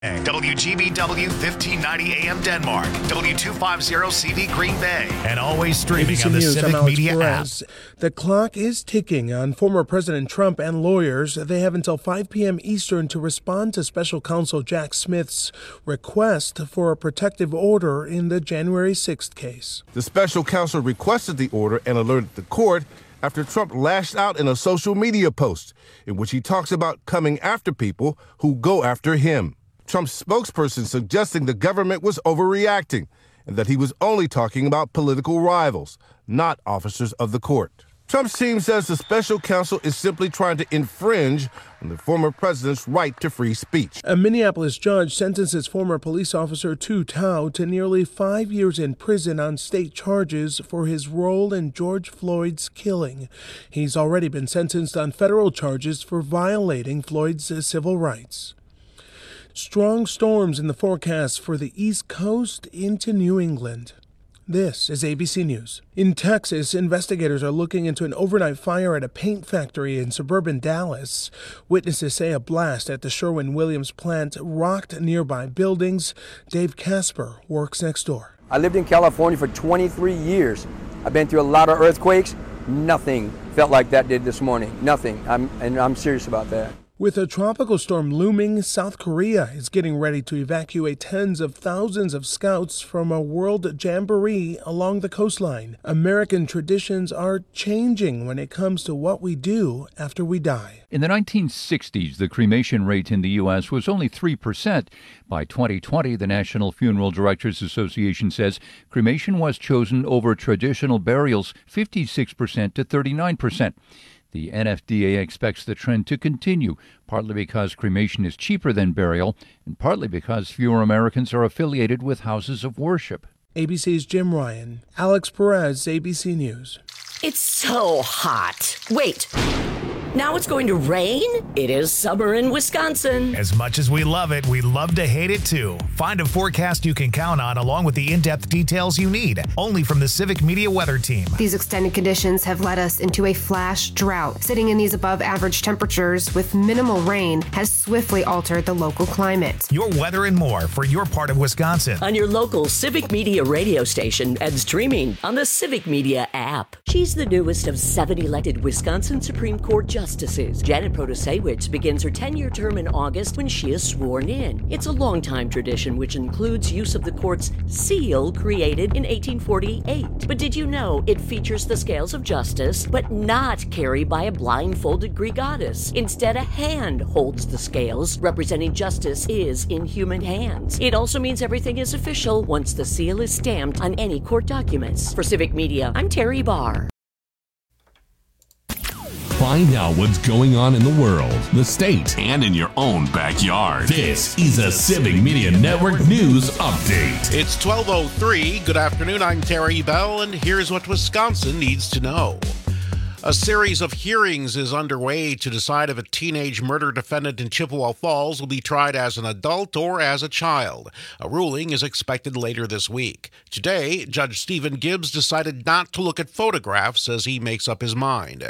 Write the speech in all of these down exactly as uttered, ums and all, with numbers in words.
W G B W fifteen ninety A M Denmark, W two fifty C D Green Bay, and always streaming A B C on the News, Civic I'm Alex Media Perez. app. The clock is ticking on former President Trump and lawyers. They have until five p.m. Eastern to respond to special counsel Jack Smith's request for a protective order in the January sixth case. The special counsel requested the order and alerted the court after Trump lashed out in a social media post in which he talks about coming after people who go after him. Trump's spokesperson suggesting the government was overreacting and that he was only talking about political rivals, not officers of the court. Trump's team says the special counsel is simply trying to infringe on the former president's right to free speech. A Minneapolis judge sentences former police officer Tu Tao to nearly five years in prison on state charges for his role in George Floyd's killing. He's already been sentenced on federal charges for violating Floyd's civil rights. Strong storms in the forecast for the East Coast into New England. This is A B C News. In Texas, investigators are looking into an overnight fire at a paint factory in suburban Dallas. Witnesses say a blast at the Sherwin-Williams plant rocked nearby buildings. Dave Casper works next door. I lived in California for twenty-three years. I've been through a lot of earthquakes. Nothing felt like that did this morning. Nothing. I'm, and I'm serious about that. With a tropical storm looming, South Korea is getting ready to evacuate tens of thousands of scouts from a world jamboree along the coastline. American traditions are changing when it comes to what we do after we die. In the nineteen sixties, the cremation rate in the U S was only three percent. By twenty twenty, the National Funeral Directors Association says cremation was chosen over traditional burials fifty-six percent to thirty-nine percent. The N F D A expects the trend to continue, partly because cremation is cheaper than burial, and partly because fewer Americans are affiliated with houses of worship. A B C's Jim Ryan, Alex Perez, A B C News. It's so hot. Wait. Now it's going to rain? It is summer in Wisconsin. As much as we love it, we love to hate it too. Find a forecast you can count on along with the in-depth details you need, only from the Civic Media Weather Team. These extended conditions have led us into a flash drought. Sitting in these above average temperatures with minimal rain has swiftly altered the local climate. Your weather and more for your part of Wisconsin. On your local Civic Media radio station and streaming on the Civic Media app. She's the newest of seven elected Wisconsin Supreme Court justices. Justices. Janet Protasiewicz begins her ten-year term in August when she is sworn in. It's a long-time tradition which includes use of the court's seal created in eighteen forty-eight. But did you know it features the scales of justice, but not carried by a blindfolded Greek goddess? Instead, a hand holds the scales, representing justice is in human hands. It also means everything is official once the seal is stamped on any court documents. For Civic Media, I'm Terry Barr. Find out what's going on in the world, the state, and in your own backyard. This is a Civic Media Network News Update. It's twelve oh three. Good afternoon. I'm Terry Bell, and here's what Wisconsin needs to know. A series of hearings is underway to decide if a teenage murder defendant in Chippewa Falls will be tried as an adult or as a child. A ruling is expected later this week. Today, Judge Stephen Gibbs decided not to look at photographs as he makes up his mind.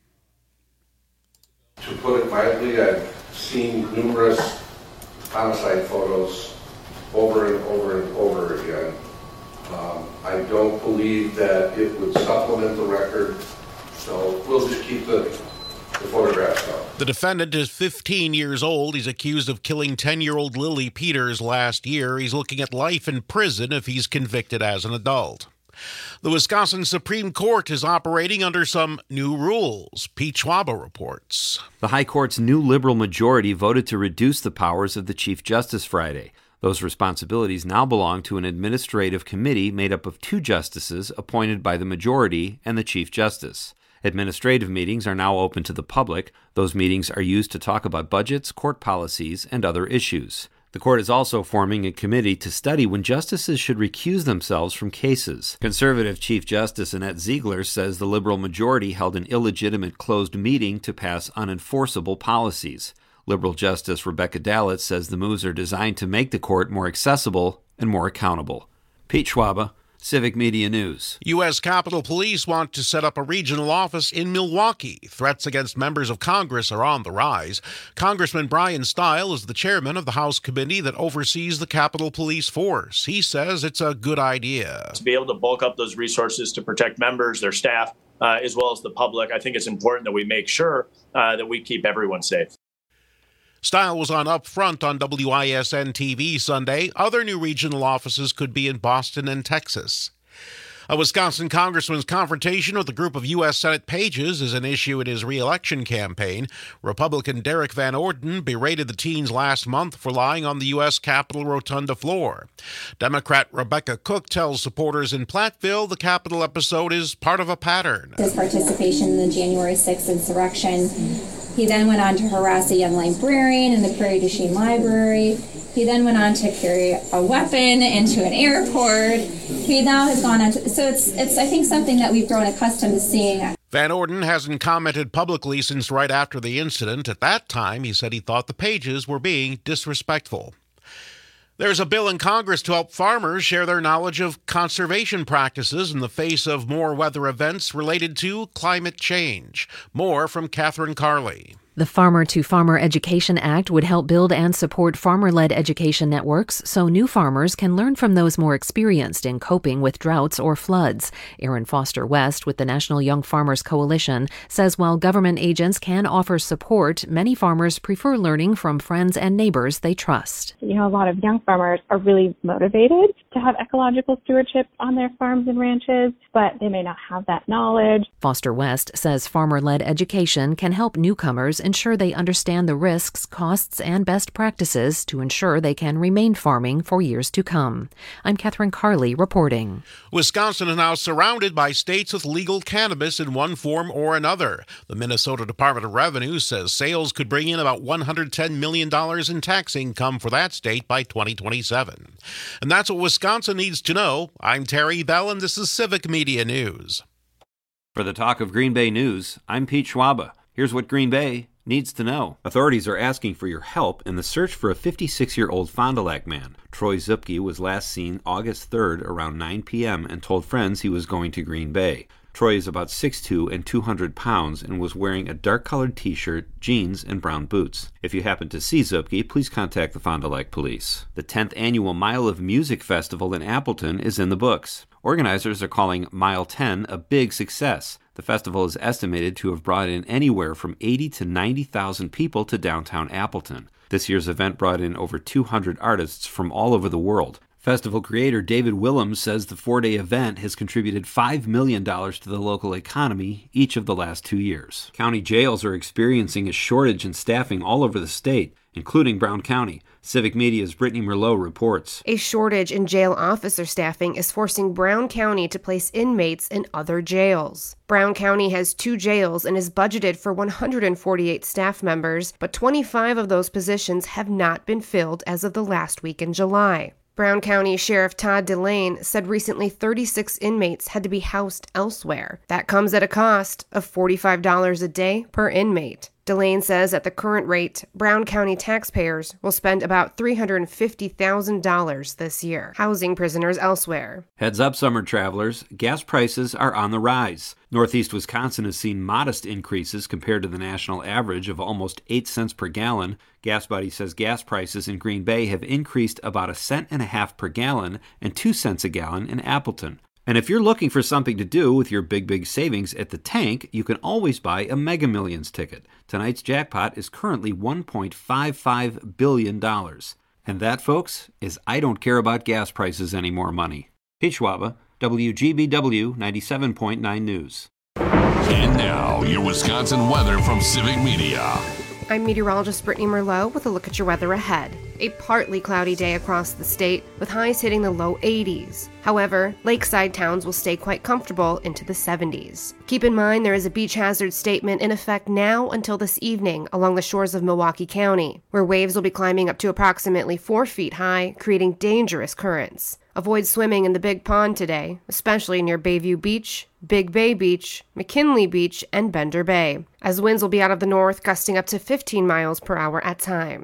To put it mildly, I've seen numerous homicide photos over and over and over again. Um, I don't believe that it would supplement the record, so we'll just keep the, the photographs up. The defendant is fifteen years old. He's accused of killing ten-year-old Lily Peters last year. He's looking at life in prison if he's convicted as an adult. The Wisconsin Supreme Court is operating under some new rules. Pete Schwaba reports. The High Court's new liberal majority voted to reduce the powers of the Chief Justice Friday. Those responsibilities now belong to an administrative committee made up of two justices appointed by the majority and the Chief Justice. Administrative meetings are now open to the public. Those meetings are used to talk about budgets, court policies, and other issues. The court is also forming a committee to study when justices should recuse themselves from cases. Conservative Chief Justice Annette Ziegler says the liberal majority held an illegitimate closed meeting to pass unenforceable policies. Liberal Justice Rebecca Dallett says the moves are designed to make the court more accessible and more accountable. Pete Schwaba, Civic Media News. U S. Capitol Police want to set up a regional office in Milwaukee. Threats against members of Congress are on the rise. Congressman Brian Stile is the chairman of the House committee that oversees the Capitol Police force. He says it's a good idea. To be able to bulk up those resources to protect members, their staff, uh, as well as the public, I think it's important that we make sure uh, that we keep everyone safe. Stile was on Up Front on W I S N T V Sunday. Other new regional offices could be in Boston and Texas. A Wisconsin congressman's confrontation with a group of U S. Senate pages is an issue in his re-election campaign. Republican Derek Van Orden berated the teens last month for lying on the U S. Capitol Rotunda floor. Democrat Rebecca Cook tells supporters in Platteville the Capitol episode is part of a pattern. His participation in the January sixth insurrection. He then went on to harass a young librarian in the Prairie du Chien Library. He then went on to carry a weapon into an airport. He now has gone on to, so it's, it's I think, something that we've grown accustomed to seeing. Van Orden hasn't commented publicly since right after the incident. At that time, he said he thought the pages were being disrespectful. There's a bill in Congress to help farmers share their knowledge of conservation practices in the face of more weather events related to climate change. More from Catherine Carley. The Farmer to Farmer Education Act would help build and support farmer-led education networks so new farmers can learn from those more experienced in coping with droughts or floods. Aaron Foster West with the National Young Farmers Coalition says while government agents can offer support, many farmers prefer learning from friends and neighbors they trust. You know, a lot of young farmers are really motivated to have ecological stewardship on their farms and ranches, but they may not have that knowledge. Foster West says farmer-led education can help newcomers ensure they understand the risks, costs, and best practices to ensure they can remain farming for years to come. I'm Catherine Carley reporting. Wisconsin is now surrounded by states with legal cannabis in one form or another. The Minnesota Department of Revenue says sales could bring in about one hundred ten million dollars in tax income for that state by twenty twenty-seven. And that's what Wisconsin needs to know. I'm Terry Bell, and this is Civic Media News. For the Talk of Green Bay News, I'm Pete Schwabe. Here's what Green Bay needs to know. Authorities are asking for your help in the search for a fifty-six-year-old Fond du Lac man. Troy Zupke was last seen August third around nine p.m. and told friends he was going to Green Bay. Troy is about six foot two and two hundred pounds and was wearing a dark-colored t-shirt, jeans, and brown boots. If you happen to see Zupke, please contact the Fond du Lac Police. The tenth annual Mile of Music Festival in Appleton is in the books. Organizers are calling Mile ten a big success. The festival is estimated to have brought in anywhere from eighty to ninety thousand people to downtown Appleton. This year's event brought in over two hundred artists from all over the world. Festival creator David Willems says the four-day event has contributed five million dollars to the local economy each of the last two years. County jails are experiencing a shortage in staffing all over the state, including Brown County. Civic Media's Brittany Merlot reports. A shortage in jail officer staffing is forcing Brown County to place inmates in other jails. Brown County has two jails and is budgeted for one hundred forty-eight staff members, but twenty-five of those positions have not been filled as of the last week in July. Brown County Sheriff Todd Delane said recently thirty-six inmates had to be housed elsewhere. That comes at a cost of forty-five dollars a day per inmate. Delane says at the current rate, Brown County taxpayers will spend about three hundred fifty thousand dollars this year housing prisoners elsewhere. Heads up, summer travelers. Gas prices are on the rise. Northeast Wisconsin has seen modest increases compared to the national average of almost eight cents per gallon. GasBuddy says gas prices in Green Bay have increased about a cent and a half per gallon and two cents a gallon in Appleton. And if you're looking for something to do with your big, big savings at the tank, you can always buy a Mega Millions ticket. Tonight's jackpot is currently one point five five billion dollars. And that, folks, is I don't care about gas prices anymore money. Pete Schwabe, W G B W ninety-seven point nine News. And now, your Wisconsin weather from Civic Media. I'm meteorologist Brittany Merlot with a look at your weather ahead. A partly cloudy day across the state, with highs hitting the low eighties. However, lakeside towns will stay quite comfortable into the seventies. Keep in mind there is a beach hazard statement in effect now until this evening along the shores of Milwaukee County, where waves will be climbing up to approximately four feet high, creating dangerous currents. Avoid swimming in the Big Pond today, especially near Bayview Beach, Big Bay Beach, McKinley Beach, and Bender Bay, as winds will be out of the north, gusting up to fifteen miles per hour at times.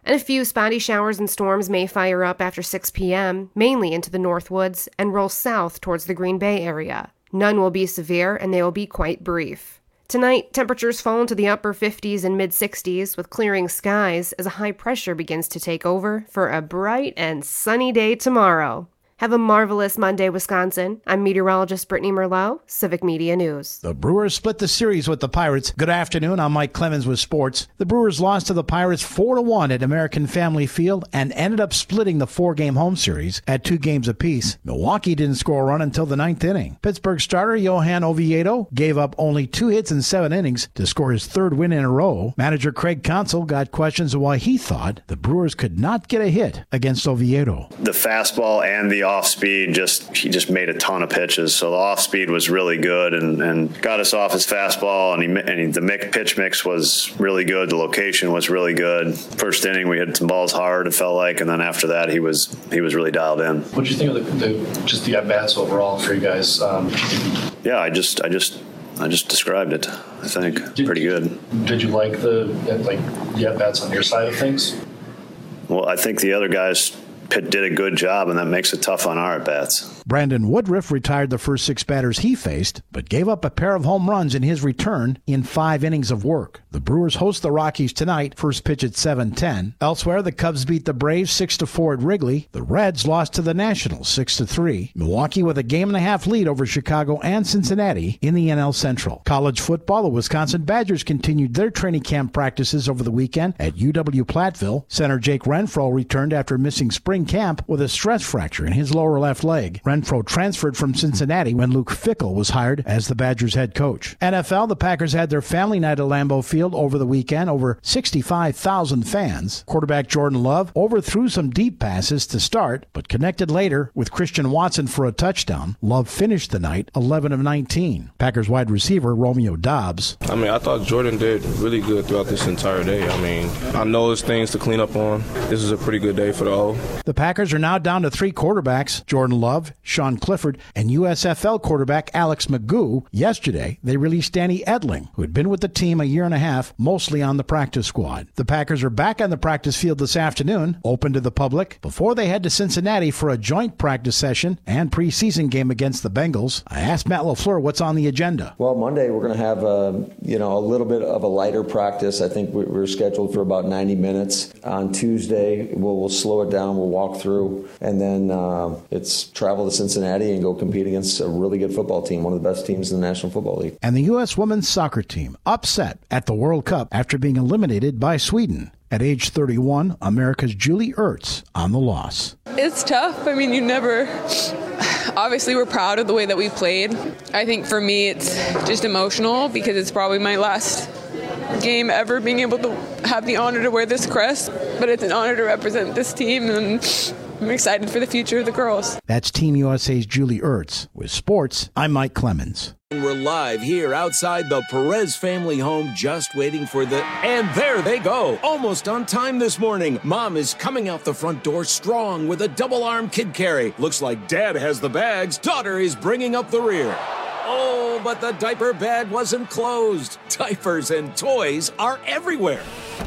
And a few spotty showers and storms may fire up after six p.m., mainly into the Northwoods, and roll south towards the Green Bay area. None will be severe, and they will be quite brief. Tonight, temperatures fall into the upper fifties and mid-sixties with clearing skies as a high pressure begins to take over for a bright and sunny day tomorrow. Have a marvelous Monday, Wisconsin. I'm meteorologist Brittany Merlot, Civic Media News. The Brewers split the series with the Pirates. Good afternoon, I'm Mike Clemens with sports. The Brewers lost to the Pirates four to one at American Family Field and ended up splitting the four-game home series at two games apiece. Milwaukee didn't score a run until the ninth inning. Pittsburgh starter Johan Oviedo gave up only two hits in seven innings to score his third win in a row. Manager Craig Counsell got questions of why he thought the Brewers could not get a hit against Oviedo. The fastball and the off speed, just he just made a ton of pitches. So the off speed was really good and, and got us off his fastball. And, he, and he, the mix, pitch mix was really good. The location was really good. First inning, we hit some balls hard, it felt like. And then after that, he was he was really dialed in. What did you think of the, the just the at-bats overall for you guys? Um, yeah, I just I just I just described it. I think did, pretty good. Did you like the like the at-bats on your side of things? Well, I think the other guys Pitt did a good job, and that makes it tough on our at-bats. Brandon Woodruff retired the first six batters he faced, but gave up a pair of home runs in his return in five innings of work. The Brewers host the Rockies tonight, first pitch at seven ten. Elsewhere, the Cubs beat the Braves six to four at Wrigley. The Reds lost to the Nationals six to three. Milwaukee with a game and a half lead over Chicago and Cincinnati in the N L Central. College football, the Wisconsin Badgers continued their training camp practices over the weekend at U W Platteville. Center Jake Renfro returned after missing spring camp with a stress fracture in his lower left leg. Renfro transferred from Cincinnati when Luke Fickell was hired as the Badgers head coach. N F L, the Packers had their family night at Lambeau Field over the weekend, over sixty-five thousand fans. Quarterback Jordan Love overthrew some deep passes to start, but connected later with Christian Watson for a touchdown. Love finished the night eleven of nineteen. Packers wide receiver Romeo Doubs. I mean, I thought Jordan did really good throughout this entire day. I mean, I know there's things to clean up on. This is a pretty good day for the O. The Packers are now down to three quarterbacks, Jordan Love, Sean Clifford, and U S F L quarterback Alex Magoo. Yesterday, they released Danny Edling, who had been with the team a year and a half, mostly on the practice squad. The Packers are back on the practice field this afternoon, open to the public, before they head to Cincinnati for a joint practice session and preseason game against the Bengals. I asked Matt LaFleur what's on the agenda. Well, Monday we're going to have a, you know, a little bit of a lighter practice. I think we're scheduled for about ninety minutes. On Tuesday, we'll, we'll slow it down. We'll walk through, and then uh, it's travel to Cincinnati and go compete against a really good football team, one of the best teams in the National Football League. And the U S women's soccer team upset at the World Cup after being eliminated by Sweden. At age thirty-one, America's Julie Ertz on the loss. It's tough. I mean, you never... Obviously, we're proud of the way that we played. I think for me, it's just emotional because it's probably my last game ever being able to have the honor to wear this crest. But it's an honor to represent this team, and I'm excited for the future of the girls. That's Team U S A's Julie Ertz. With sports, I'm Mike Clemens. We're live here outside the Perez family home, just waiting for the... And there they go, almost on time this morning. Mom is coming out the front door strong with a double-arm kid carry. Looks like Dad has the bags. Daughter is bringing up the rear. Oh, but the diaper bag wasn't closed. Diapers and toys are everywhere.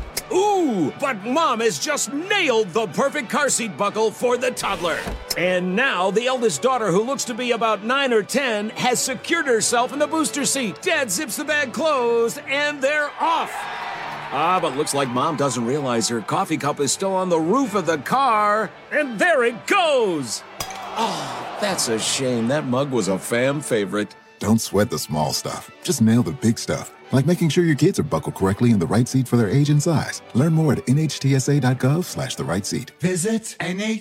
Ooh, but Mom has just nailed the perfect car seat buckle for the toddler. And now the eldest daughter, who looks to be about nine or ten, has secured herself in the booster seat. Dad zips the bag closed, and they're off. Ah, but looks like Mom doesn't realize her coffee cup is still on the roof of the car. And there it goes. Oh, that's a shame. That mug was a fam favorite. Don't sweat the small stuff. Just nail the big stuff. Like making sure your kids are buckled correctly in the right seat for their age and size. Learn more at nhtsa.gov slash the right seat. Visit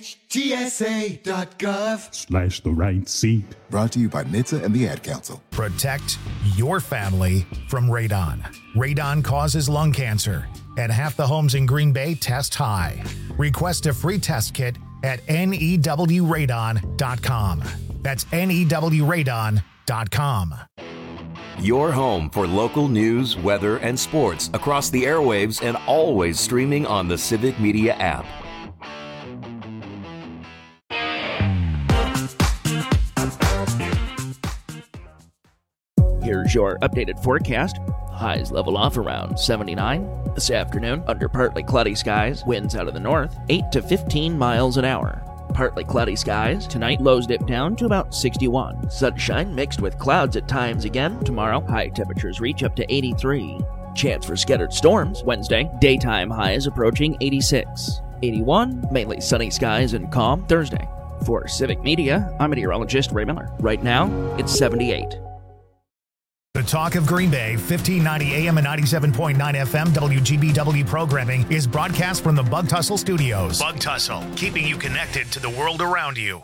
nhtsa.gov Slash the right seat. Brought to you by N H T S A and the Ad Council. Protect your family from radon. Radon causes lung cancer, and half the homes in Green Bay test high. Request a free test kit at N E W radon dot com. That's N E W radon dot com. Your home for local news, weather, and sports across the airwaves and always streaming on the Civic Media app. Here's your updated forecast. Highs level off around seventy-nine. This afternoon, under partly cloudy skies, winds out of the north, eight to fifteen miles an hour. Partly cloudy skies. Tonight, lows dip down to about sixty-one. Sunshine mixed with clouds at times again. Tomorrow, high temperatures reach up to eighty-three. Chance for scattered storms. Wednesday, daytime highs approaching eighty-six. eighty-one, mainly sunny skies and calm Thursday. For Civic Media, I'm meteorologist Ray Miller. Right now, it's seventy-eight. The Talk of Green Bay, fifteen ninety A M and ninety-seven point nine F M W G B W programming is broadcast from the Bug Tussle Studios. Bug Tussle, keeping you connected to the world around you.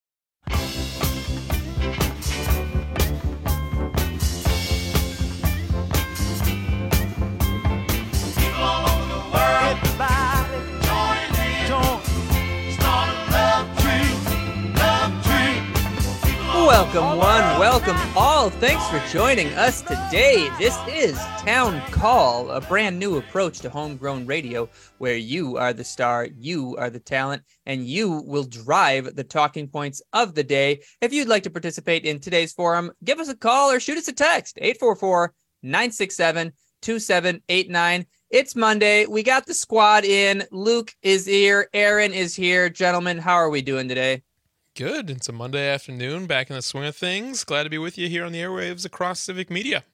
Welcome one, welcome all. Thanks for joining us today. This is Town Call, a brand new approach to homegrown radio where you are the star, you are the talent, and you will drive the talking points of the day. If you'd like to participate in today's forum, give us a call or shoot us a text, eight four four, nine six seven, two seven eight nine. It's Monday. We got the squad in. Luke is here. Aaron is here. Gentlemen, how are we doing today? Good. It's a Monday afternoon, back in the swing of things. Glad to be with you here on the airwaves across Civic Media.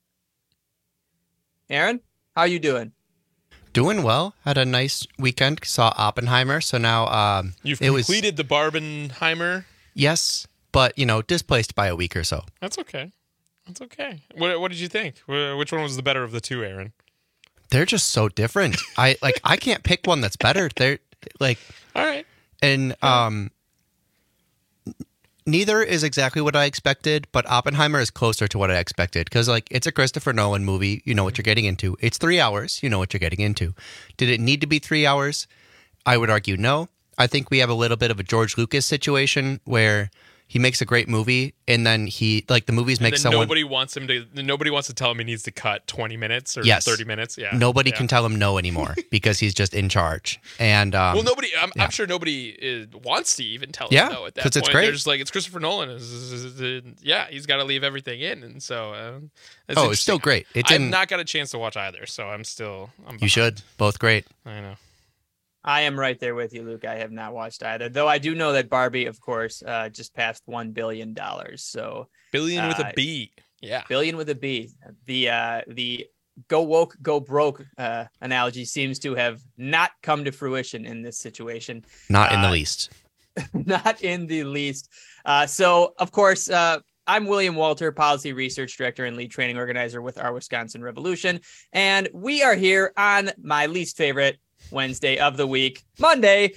Aaron, how are you doing? Doing well. Had a nice weekend. Saw Oppenheimer, so now um, You've it completed was, the Barbenheimer? Yes, but, you know, displaced by a week or so. That's okay. That's okay. What, what did you think? Which one was the better of the two, Aaron? They're just so different. I like. I can't pick one that's better. They're like... All right. And... um. Neither is exactly what I expected, but Oppenheimer is closer to what I expected because, like, it's a Christopher Nolan movie. You know what you're getting into. It's three hours. You know what you're getting into. Did it need to be three hours? I would argue no. I think we have a little bit of a George Lucas situation where he makes a great movie and then he, like, the movies make someone... nobody wants him to, nobody wants to tell him he needs to cut twenty minutes or yes. thirty minutes. Yeah. Nobody yeah. can tell him no anymore because he's just in charge. And um, well, nobody, I'm, yeah. I'm sure nobody is, wants to even tell yeah, him no at that point. It's great. They're just like, it's Christopher Nolan. It's, it's, it's, it's, yeah, he's got to leave everything in. And so, um, oh, it's still great. It I've not got a chance to watch either. So I'm still, I'm you should. Both great. I know. I am right there with you, Luke. I have not watched either, though I do know that Barbie, of course, uh, just passed one billion dollars. So billion uh, with a B. Yeah. Billion with a B. The, uh, the go woke, go broke uh, analogy seems to have not come to fruition in this situation. Not in uh, the least. Not in the least. Uh, so, of course, uh, I'm William Walter, Policy Research Director and Lead Training Organizer with our Wisconsin Revolution. And we are here on my least favorite Wednesday of the week, Monday,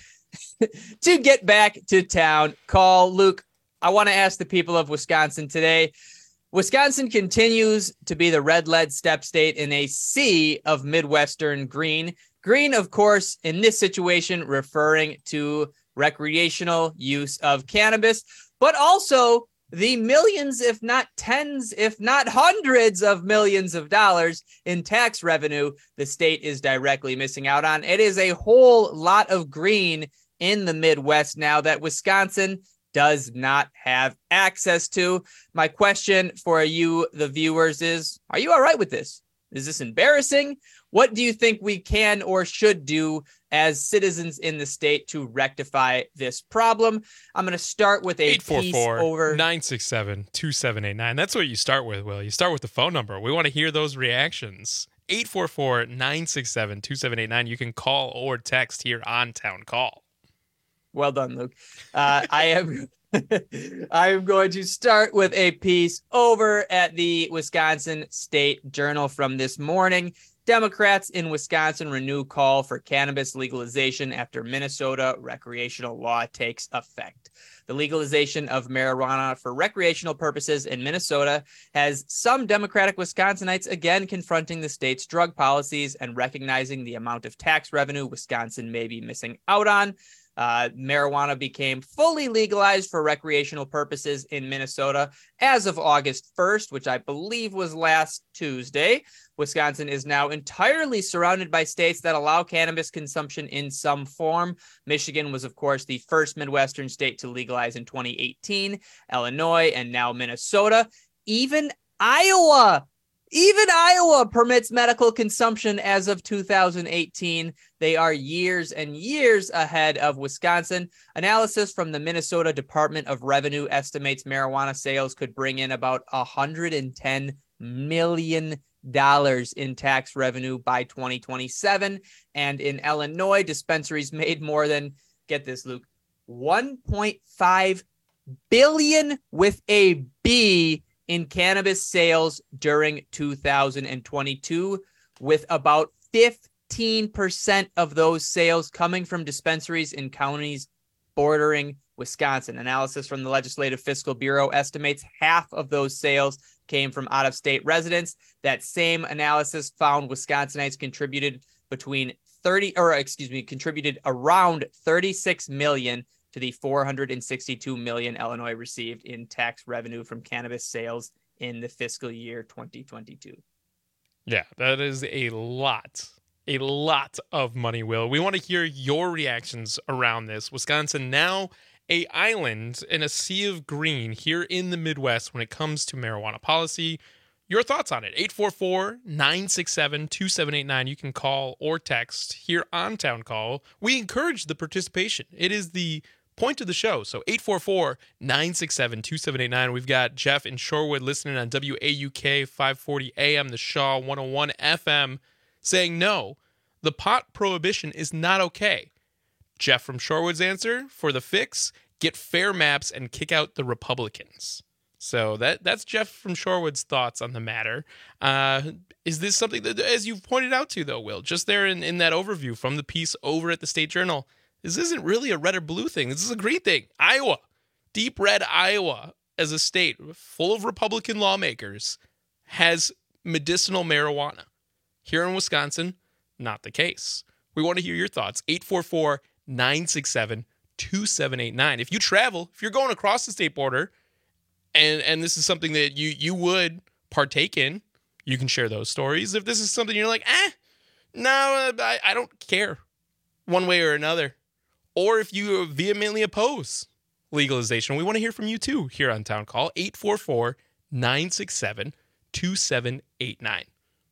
to get back to town call. Luke, I want to ask the people of Wisconsin today. Wisconsin continues to be the red lead step state in a sea of Midwestern green. Green, of course, in this situation, referring to recreational use of cannabis, but also the millions, if not tens, if not hundreds of millions of dollars in tax revenue the state is directly missing out on. It is a whole lot of green in the Midwest now that Wisconsin does not have access to. My question for you, the viewers, is, are you all right with this? Is this embarrassing? What do you think we can or should do as citizens in the state to rectify this problem? I'm going to start with a piece over nine six seven, two seven eight nine. That's what you start with, Will. You start with the phone number. We want to hear those reactions. eight four four, nine six seven, two seven eight nine. You can call or text here on Town Call. Well done, Luke. Uh, I am I am going to start with a piece over at the Wisconsin State Journal from this morning. Democrats in Wisconsin renew call for cannabis legalization after Minnesota recreational law takes effect. The legalization of marijuana for recreational purposes in Minnesota has some Democratic Wisconsinites again confronting the state's drug policies and recognizing the amount of tax revenue Wisconsin may be missing out on. Uh, marijuana became fully legalized for recreational purposes in Minnesota as of August first, which I believe was last Tuesday. Wisconsin is now entirely surrounded by states that allow cannabis consumption in some form. Michigan was, of course, the first Midwestern state to legalize in twenty eighteen, Illinois, and now Minnesota. Even Iowa Even Iowa permits medical consumption as of two thousand eighteen. They are years and years ahead of Wisconsin. Analysis from the Minnesota Department of Revenue estimates marijuana sales could bring in about one hundred ten million dollars in tax revenue by twenty twenty-seven. And in Illinois, dispensaries made more than, get this, Luke, one point five billion with a B in cannabis sales during two thousand twenty-two, with about fifteen percent of those sales coming from dispensaries in counties bordering Wisconsin. Analysis from the Legislative Fiscal Bureau estimates half of those sales came from out-of-state residents. That same analysis found Wisconsinites contributed between thirty, or excuse me, contributed around thirty-six million to the four hundred sixty-two million Illinois received in tax revenue from cannabis sales in the fiscal year twenty twenty-two. Yeah, that is a lot, a lot of money, Will. We want to hear your reactions around this. Wisconsin now a island in a sea of green here in the Midwest when it comes to marijuana policy. Your thoughts on it, eight four four, nine six seven, two seven eight nine. You can call or text here on Town Call. We encourage the participation. It is the point of the show. So eight four four, nine six seven, two seven eight nine. We've got Jeff in Shorewood listening on W A U K five forty A M, the Shaw one oh one F M, saying no, the pot prohibition is not okay. Jeff from Shorewood's answer for the fix, get fair maps and kick out the Republicans. So that that's Jeff from Shorewood's thoughts on the matter. Uh, is this something that, as you've pointed out to, though, Will, just there in, in that overview from the piece over at the State Journal, this isn't really a red or blue thing. This is a green thing. Iowa, deep red Iowa as a state full of Republican lawmakers has medicinal marijuana. Here in Wisconsin, not the case. We want to hear your thoughts. eight four four, nine six seven, two seven eight nine. If you travel, if you're going across the state border, and and this is something that you you would partake in, you can share those stories. If this is something you're like, eh, no, I, I don't care one way or another. Or if you vehemently oppose legalization, we want to hear from you too here on Town Call, eight four four, nine six seven, two seven eight nine.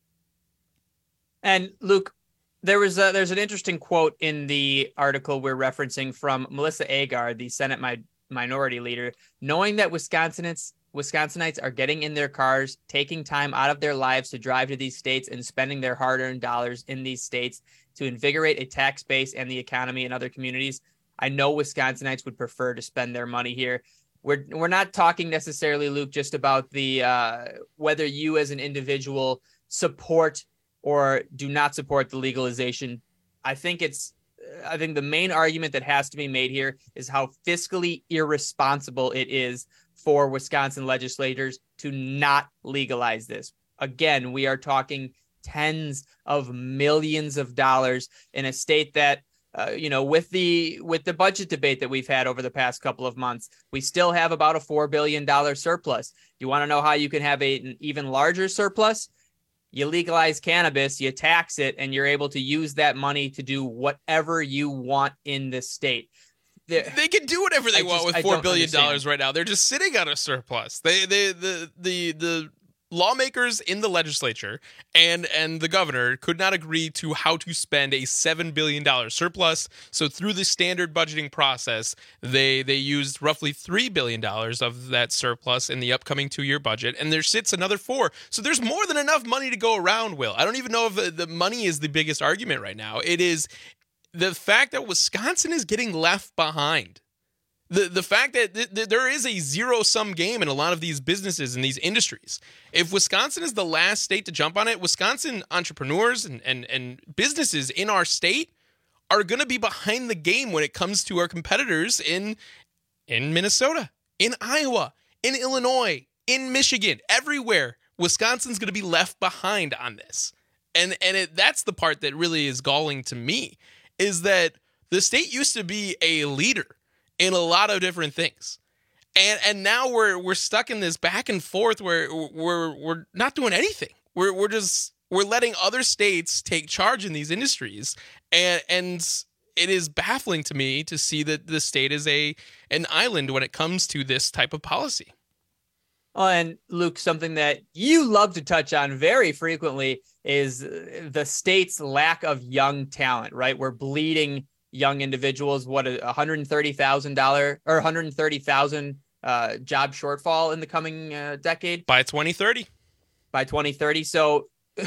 And Luke, there was a, there's an interesting quote in the article we're referencing from Melissa Agard, the Senate mi- minority leader, knowing that Wisconsinites Wisconsinites are getting in their cars, taking time out of their lives to drive to these states and spending their hard-earned dollars in these states to invigorate a tax base and the economy in other communities. I know Wisconsinites would prefer to spend their money here. We're we're not talking necessarily, Luke, just about the uh, whether you as an individual support or do not support the legalization. I think it's I think the main argument that has to be made here is how fiscally irresponsible it is for Wisconsin legislators to not legalize this. Again, we are talking tens of millions of dollars in a state that, uh, you know, with the with the budget debate that we've had over the past couple of months, we still have about a four billion dollars surplus. You want to know how you can have a, an even larger surplus? You legalize cannabis, you tax it, and you're able to use that money to do whatever you want in this state. They, they can do whatever they I want just, with four billion dollars right now. They're just sitting on a surplus. They, they, the, the, the lawmakers in the legislature and and the governor could not agree to how to spend a seven billion dollars surplus. So through the standard budgeting process, they they used roughly three billion dollars of that surplus in the upcoming two-year budget, and there sits another four. So there's more than enough money to go around, Will. I don't even know if the, the money is the biggest argument right now. It is the fact that Wisconsin is getting left behind. The the fact that th- th- there is a zero-sum game in a lot of these businesses and these industries. If Wisconsin is the last state to jump on it, Wisconsin entrepreneurs and, and, and businesses in our state are going to be behind the game when it comes to our competitors in, in Minnesota, in Iowa, in Illinois, in Michigan, everywhere. Wisconsin's going to be left behind on this. And, and it, that's the part that really is galling to me, is that the state used to be a leader in a lot of different things. And and now we're we're stuck in this back and forth where we're we're not doing anything. We're we're just we're letting other states take charge in these industries. And and it is baffling to me to see that the state is a an island when it comes to this type of policy. Oh, and Luke, something that you love to touch on very frequently is the state's lack of young talent, right? We're bleeding young individuals. What, a one hundred thirty thousand dollars or one hundred thirty thousand uh, job shortfall in the coming uh, decade? By twenty thirty. By twenty thirty. So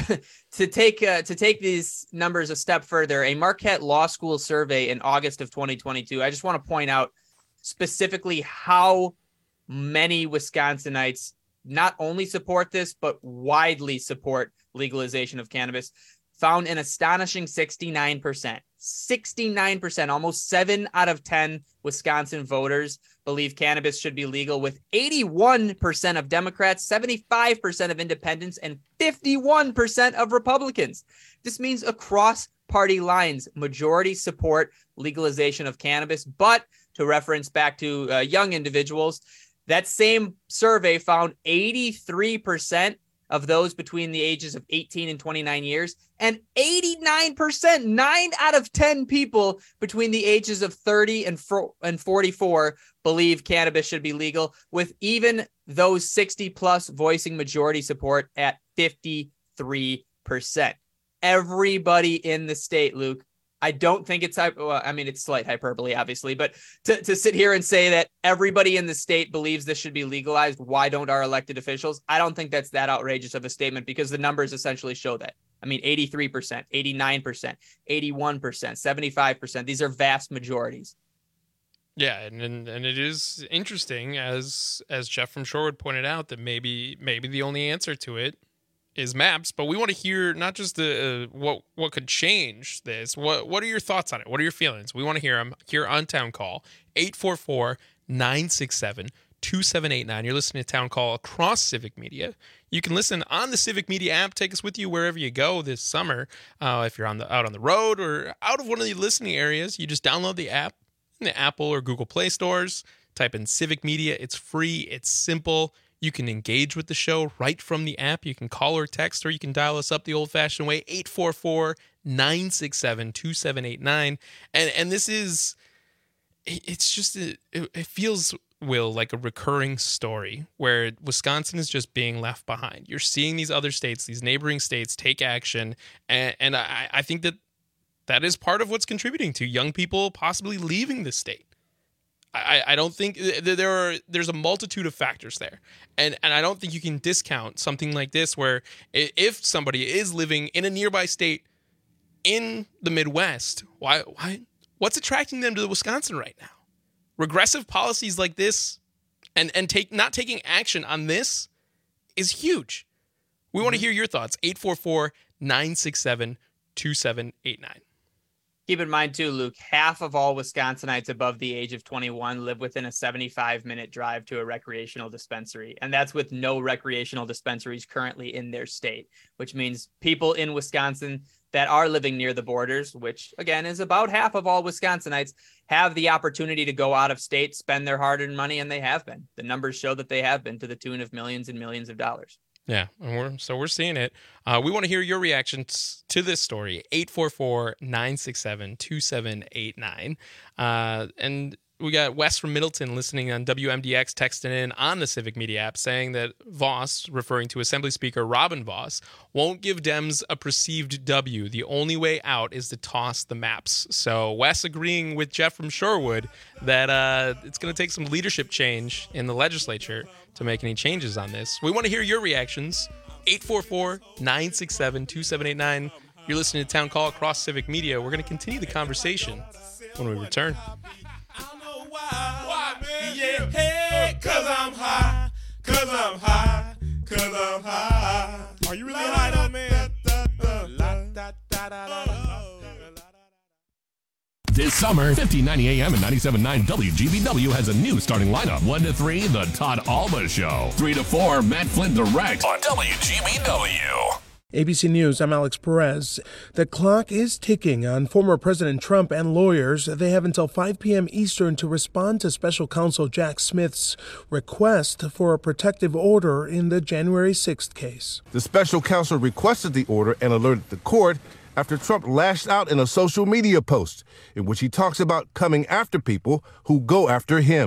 to take uh, to take these numbers a step further, a Marquette Law School survey in August of twenty twenty-two, I just want to point out specifically how many Wisconsinites not only support this, but widely support legalization of cannabis, found an astonishing sixty-nine percent. sixty-nine percent, almost seven out of ten Wisconsin voters believe cannabis should be legal, with eighty-one percent of Democrats, seventy-five percent of independents, and fifty-one percent of Republicans. This means across party lines, majority support legalization of cannabis. But to reference back to uh, young individuals, that same survey found eighty-three percent of those between the ages of eighteen and twenty-nine years, and eighty-nine percent, nine out of ten people between the ages of thirty and forty-four believe cannabis should be legal, with even those sixty plus voicing majority support at fifty-three percent. Everybody in the state, Luke, I don't think it's, well, I mean, it's slight hyperbole, obviously, but to, to sit here and say that everybody in the state believes this should be legalized, why don't our elected officials? I don't think that's that outrageous of a statement, because the numbers essentially show that. I mean, eighty-three percent, eighty-nine percent, eighty-one percent, seventy-five percent. These are vast majorities. Yeah, and, and and it is interesting, as as Jeff from Shorewood pointed out, that maybe maybe the only answer to it is maps, but we want to hear not just the uh, what what could change this. What what are your thoughts on it? What are your feelings? We want to hear them here on Town Call, eight four four, nine six seven, two seven eight nine. You're listening to Town Call across Civic Media. You can listen on the Civic Media app. Take us with you wherever you go this summer. Uh, if you're on the out on the road or out of one of the listening areas, you just download the app in the Apple or Google Play stores. Type in Civic Media. It's free. It's simple. You can engage with the show right from the app. You can call or text, or you can dial us up the old-fashioned way, eight four four, nine six seven, two seven eight nine. And and this is, it's just, it, it feels, Will, like a recurring story where Wisconsin is just being left behind. You're seeing these other states, these neighboring states take action, and, and I, I think that that is part of what's contributing to young people possibly leaving the state. I, I don't think there are there's a multitude of factors there, and and I don't think you can discount something like this, where if somebody is living in a nearby state in the Midwest, why why what's attracting them to Wisconsin right now? Regressive policies like this, and and take not taking action on this is huge. We want to hear your thoughts. eight four four, nine six seven, two seven eight nine. Keep in mind, too, Luke, half of all Wisconsinites above the age of twenty-one live within a seventy-five minute drive to a recreational dispensary. And that's with no recreational dispensaries currently in their state, which means people in Wisconsin that are living near the borders, which, again, is about half of all Wisconsinites, have the opportunity to go out of state, spend their hard-earned money, and they have been. The numbers show that they have been, to the tune of millions and millions of dollars. Yeah, and we're, so we're seeing it. Uh, we want to hear your reactions to this story, eight four four, nine six seven, two seven eight nine. Uh, and we got Wes from Middleton listening on W M D X texting in on the Civic Media app saying that Voss, referring to Assembly Speaker Robin Voss, won't give Dems a perceived W. The only way out is to toss the maps. So Wes agreeing with Jeff from Shorewood that uh, it's going to take some leadership change in the legislature to make any changes on this. We want to hear your reactions. eight four four, nine six seven, two seven eight nine. You're listening to Town Call across Civic Media. We're going to continue the conversation when we return. Why, man? Yeah, hey, cause I'm high, cause I'm high, cause I'm high. Are you really high though, man? This summer, fifteen ninety A M and ninety-seven point nine W G B W has a new starting lineup. one to three, The Todd Alba Show. three to four, Matt Flynn Direct on W G B W. A B C News, I'm Alex Perez. The clock is ticking on former President Trump and lawyers. They have until five p.m. Eastern to respond to special counsel Jack Smith's request for a protective order in the January sixth case. The special counsel requested the order and alerted the court after Trump lashed out in a social media post in which he talks about coming after people who go after him.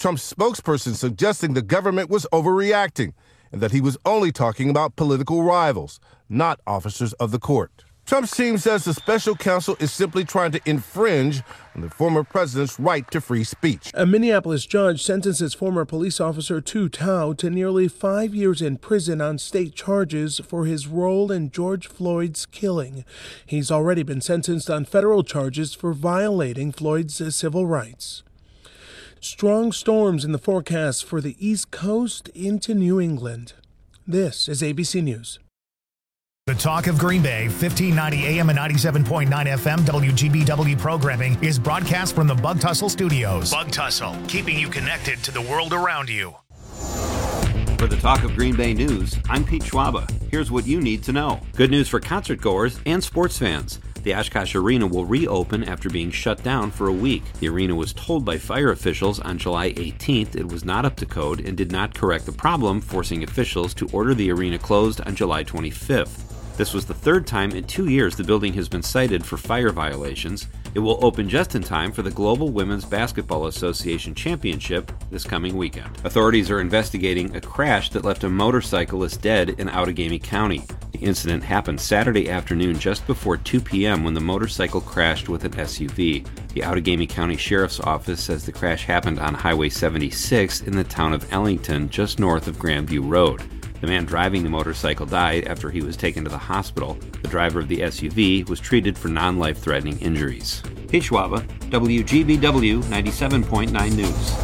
Trump's spokesperson suggesting the government was overreacting and that he was only talking about political rivals, not officers of the court. Trump's team says the special counsel is simply trying to infringe on the former president's right to free speech. A Minneapolis judge sentences former police officer Tu Tao to nearly five years in prison on state charges for his role in George Floyd's killing. He's already been sentenced on federal charges for violating Floyd's civil rights. Strong storms in the forecast for the East Coast into New England. This is A B C News. The Talk of Green Bay, fifteen ninety A M and ninety-seven point nine F M W G B W programming is broadcast from the Bug Tussle Studios. Bug Tussle, keeping you connected to the world around you. For the Talk of Green Bay News, I'm Pete Schwaba. Here's what you need to know. Good news for concert goers and sports fans. The Oshkosh Arena will reopen after being shut down for a week. The arena was told by fire officials on July eighteenth it was not up to code and did not correct the problem, forcing officials to order the arena closed on July twenty-fifth. This was the third time in two years the building has been cited for fire violations. It will open just in time for the Global Women's Basketball Association Championship this coming weekend. Authorities are investigating a crash that left a motorcyclist dead in Outagamie County. The incident happened Saturday afternoon just before two p.m. when the motorcycle crashed with an S U V. The Outagamie County Sheriff's Office says the crash happened on Highway seventy-six in the town of Ellington, just north of Grandview Road. The man driving the motorcycle died after he was taken to the hospital. The driver of the S U V was treated for non-life-threatening injuries. Pete Schwaba, W G B W ninety-seven point nine News.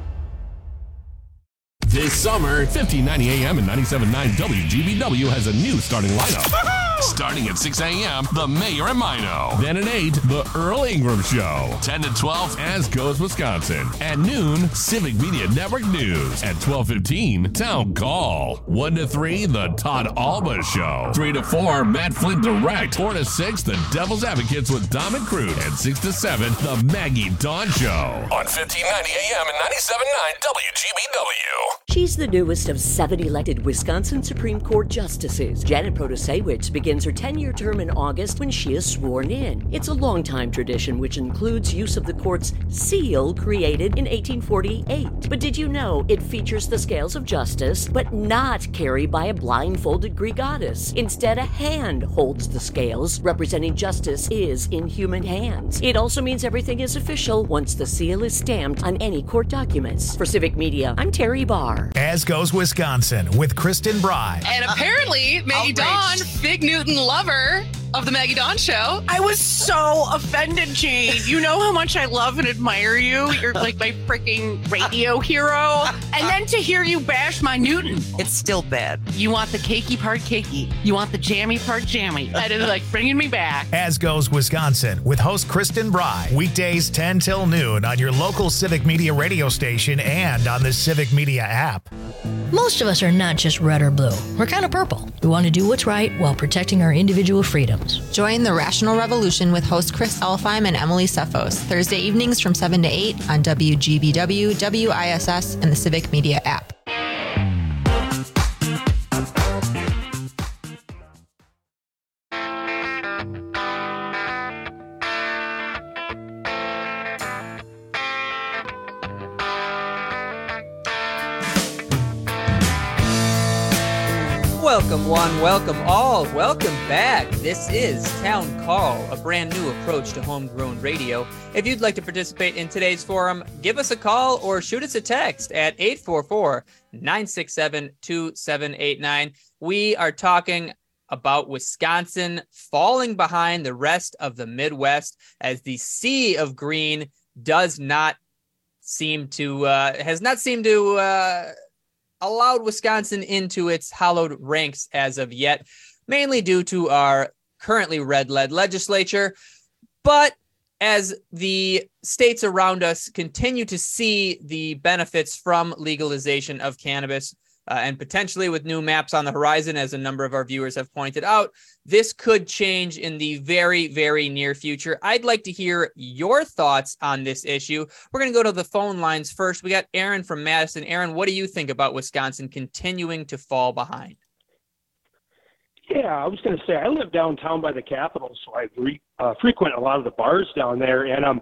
This summer, fifteen ninety A M and ninety-seven point nine W G B W has a new starting lineup. Starting at six A M, The Mayor and Mino. Then at eight, The Earl Ingram Show. ten to twelve, As Goes Wisconsin. At noon, Civic Media Network News. At twelve fifteen, Town Call. one to three, The Todd Alba Show. three to four, Matt Flint Direct. four to six, The Devil's Advocates with Dom and Crude. And six to seven, The Maggie Dawn Show. On fifteen ninety A M and ninety-seven point nine W G B W. She's the newest of seven elected Wisconsin Supreme Court justices. Janet Protasewicz begins her ten-year term in August when she is sworn in. It's a long-time tradition which includes use of the court's seal created in eighteen forty-eight. But did you know it features the scales of justice, but not carried by a blindfolded Greek goddess? Instead, a hand holds the scales, representing justice is in human hands. It also means everything is official once the seal is stamped on any court documents. For Civic Media, I'm Terry Barr. As Goes Wisconsin with Kristen Bry. And apparently, Maggie Dawn, Big Newton lover of the Maggie Dawn Show. I was so offended, Jane. You know how much I love and admire you. You're like my freaking radio hero. And then to hear you bash my Newton. It's still bad. You want the cakey part cakey. You want the jammy part jammy. That is like bringing me back. As Goes Wisconsin with host Kristen Bry. Weekdays ten till noon on your local Civic Media radio station and on the Civic Media app. Most of us are not just red or blue. We're kind of purple. We want to do what's right while protecting our individual freedoms. Join the Rational Revolution with host Chris Elfheim and Emily Cephos, Thursday evenings from seven to eight on W G B W, W I S S, and the Civic Media app. Welcome one, welcome all, welcome back. This is Town Call, a brand new approach to homegrown radio. If you'd like to participate in today's forum, give us a call or shoot us a text at eight four four, nine six seven, two seven eight nine. We are talking about Wisconsin falling behind the rest of the Midwest as the sea of green does not seem to, uh, has not seemed to, uh, allowed Wisconsin into its hallowed ranks as of yet, mainly due to our currently red-led legislature. But as the states around us continue to see the benefits from legalization of cannabis, uh, and potentially with new maps on the horizon, as a number of our viewers have pointed out, this could change in the very, very near future. I'd like to hear your thoughts on this issue. We're going to go to the phone lines first. We got Aaron from Madison. Aaron, what do you think about Wisconsin continuing to fall behind? Yeah, I was going to say, I live downtown by the Capitol, so I re, uh, frequent a lot of the bars down there. And um,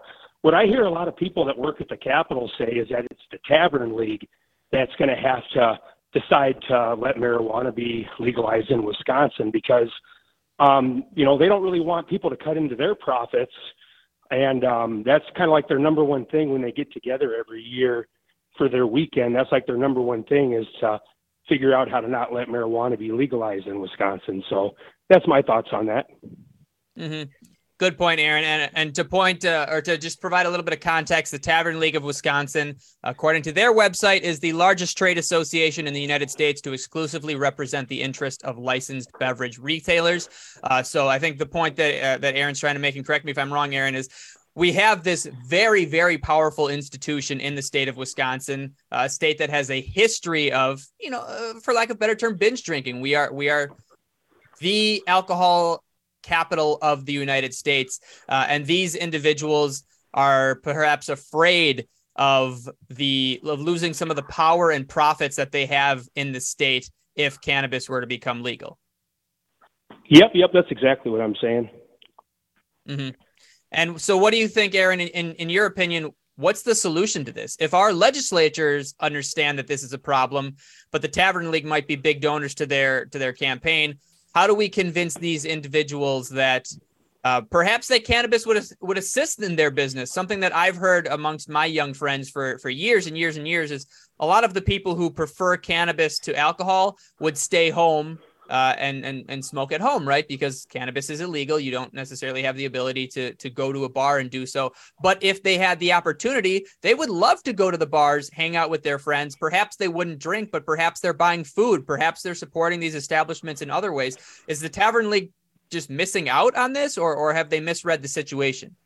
what I hear a lot of people that work at the Capitol say is that it's the Tavern League that's going to have to decide to let marijuana be legalized in Wisconsin because, um, you know, they don't really want people to cut into their profits. And um, that's kind of like their number one thing when they get together every year for their weekend. That's like their number one thing is to figure out how to not let marijuana be legalized in Wisconsin. So that's my thoughts on that. Mm-hmm. Good point, Aaron. And, and to point uh, or to just provide a little bit of context, the Tavern League of Wisconsin, according to their website, is the largest trade association in the United States to exclusively represent the interest of licensed beverage retailers. Uh, so I think the point that uh, that Aaron's trying to make, and correct me if I'm wrong, Aaron, is we have this very, very powerful institution in the state of Wisconsin, a state that has a history of, you know, uh, for lack of a better term, binge drinking. We are we are the alcohol capital of the United States. Uh, and these individuals are perhaps afraid of the of losing some of the power and profits that they have in the state if cannabis were to become legal. Yep, yep, that's exactly what I'm saying. Mm-hmm. And so what do you think, Aaron, in, in, in your opinion, what's the solution to this? If our legislatures understand that this is a problem, but the Tavern League might be big donors to their to their campaign, how do we convince these individuals that uh, perhaps that cannabis would would assist in their business? Something that I've heard amongst my young friends for, for years and years and years is a lot of the people who prefer cannabis to alcohol would stay home uh, and, and, and smoke at home, right? Because cannabis is illegal. You don't necessarily have the ability to, to go to a bar and do so. But if they had the opportunity, they would love to go to the bars, hang out with their friends. Perhaps they wouldn't drink, but perhaps they're buying food. Perhaps they're supporting these establishments in other ways. Is the Tavern League just missing out on this, or, or have they misread the situation?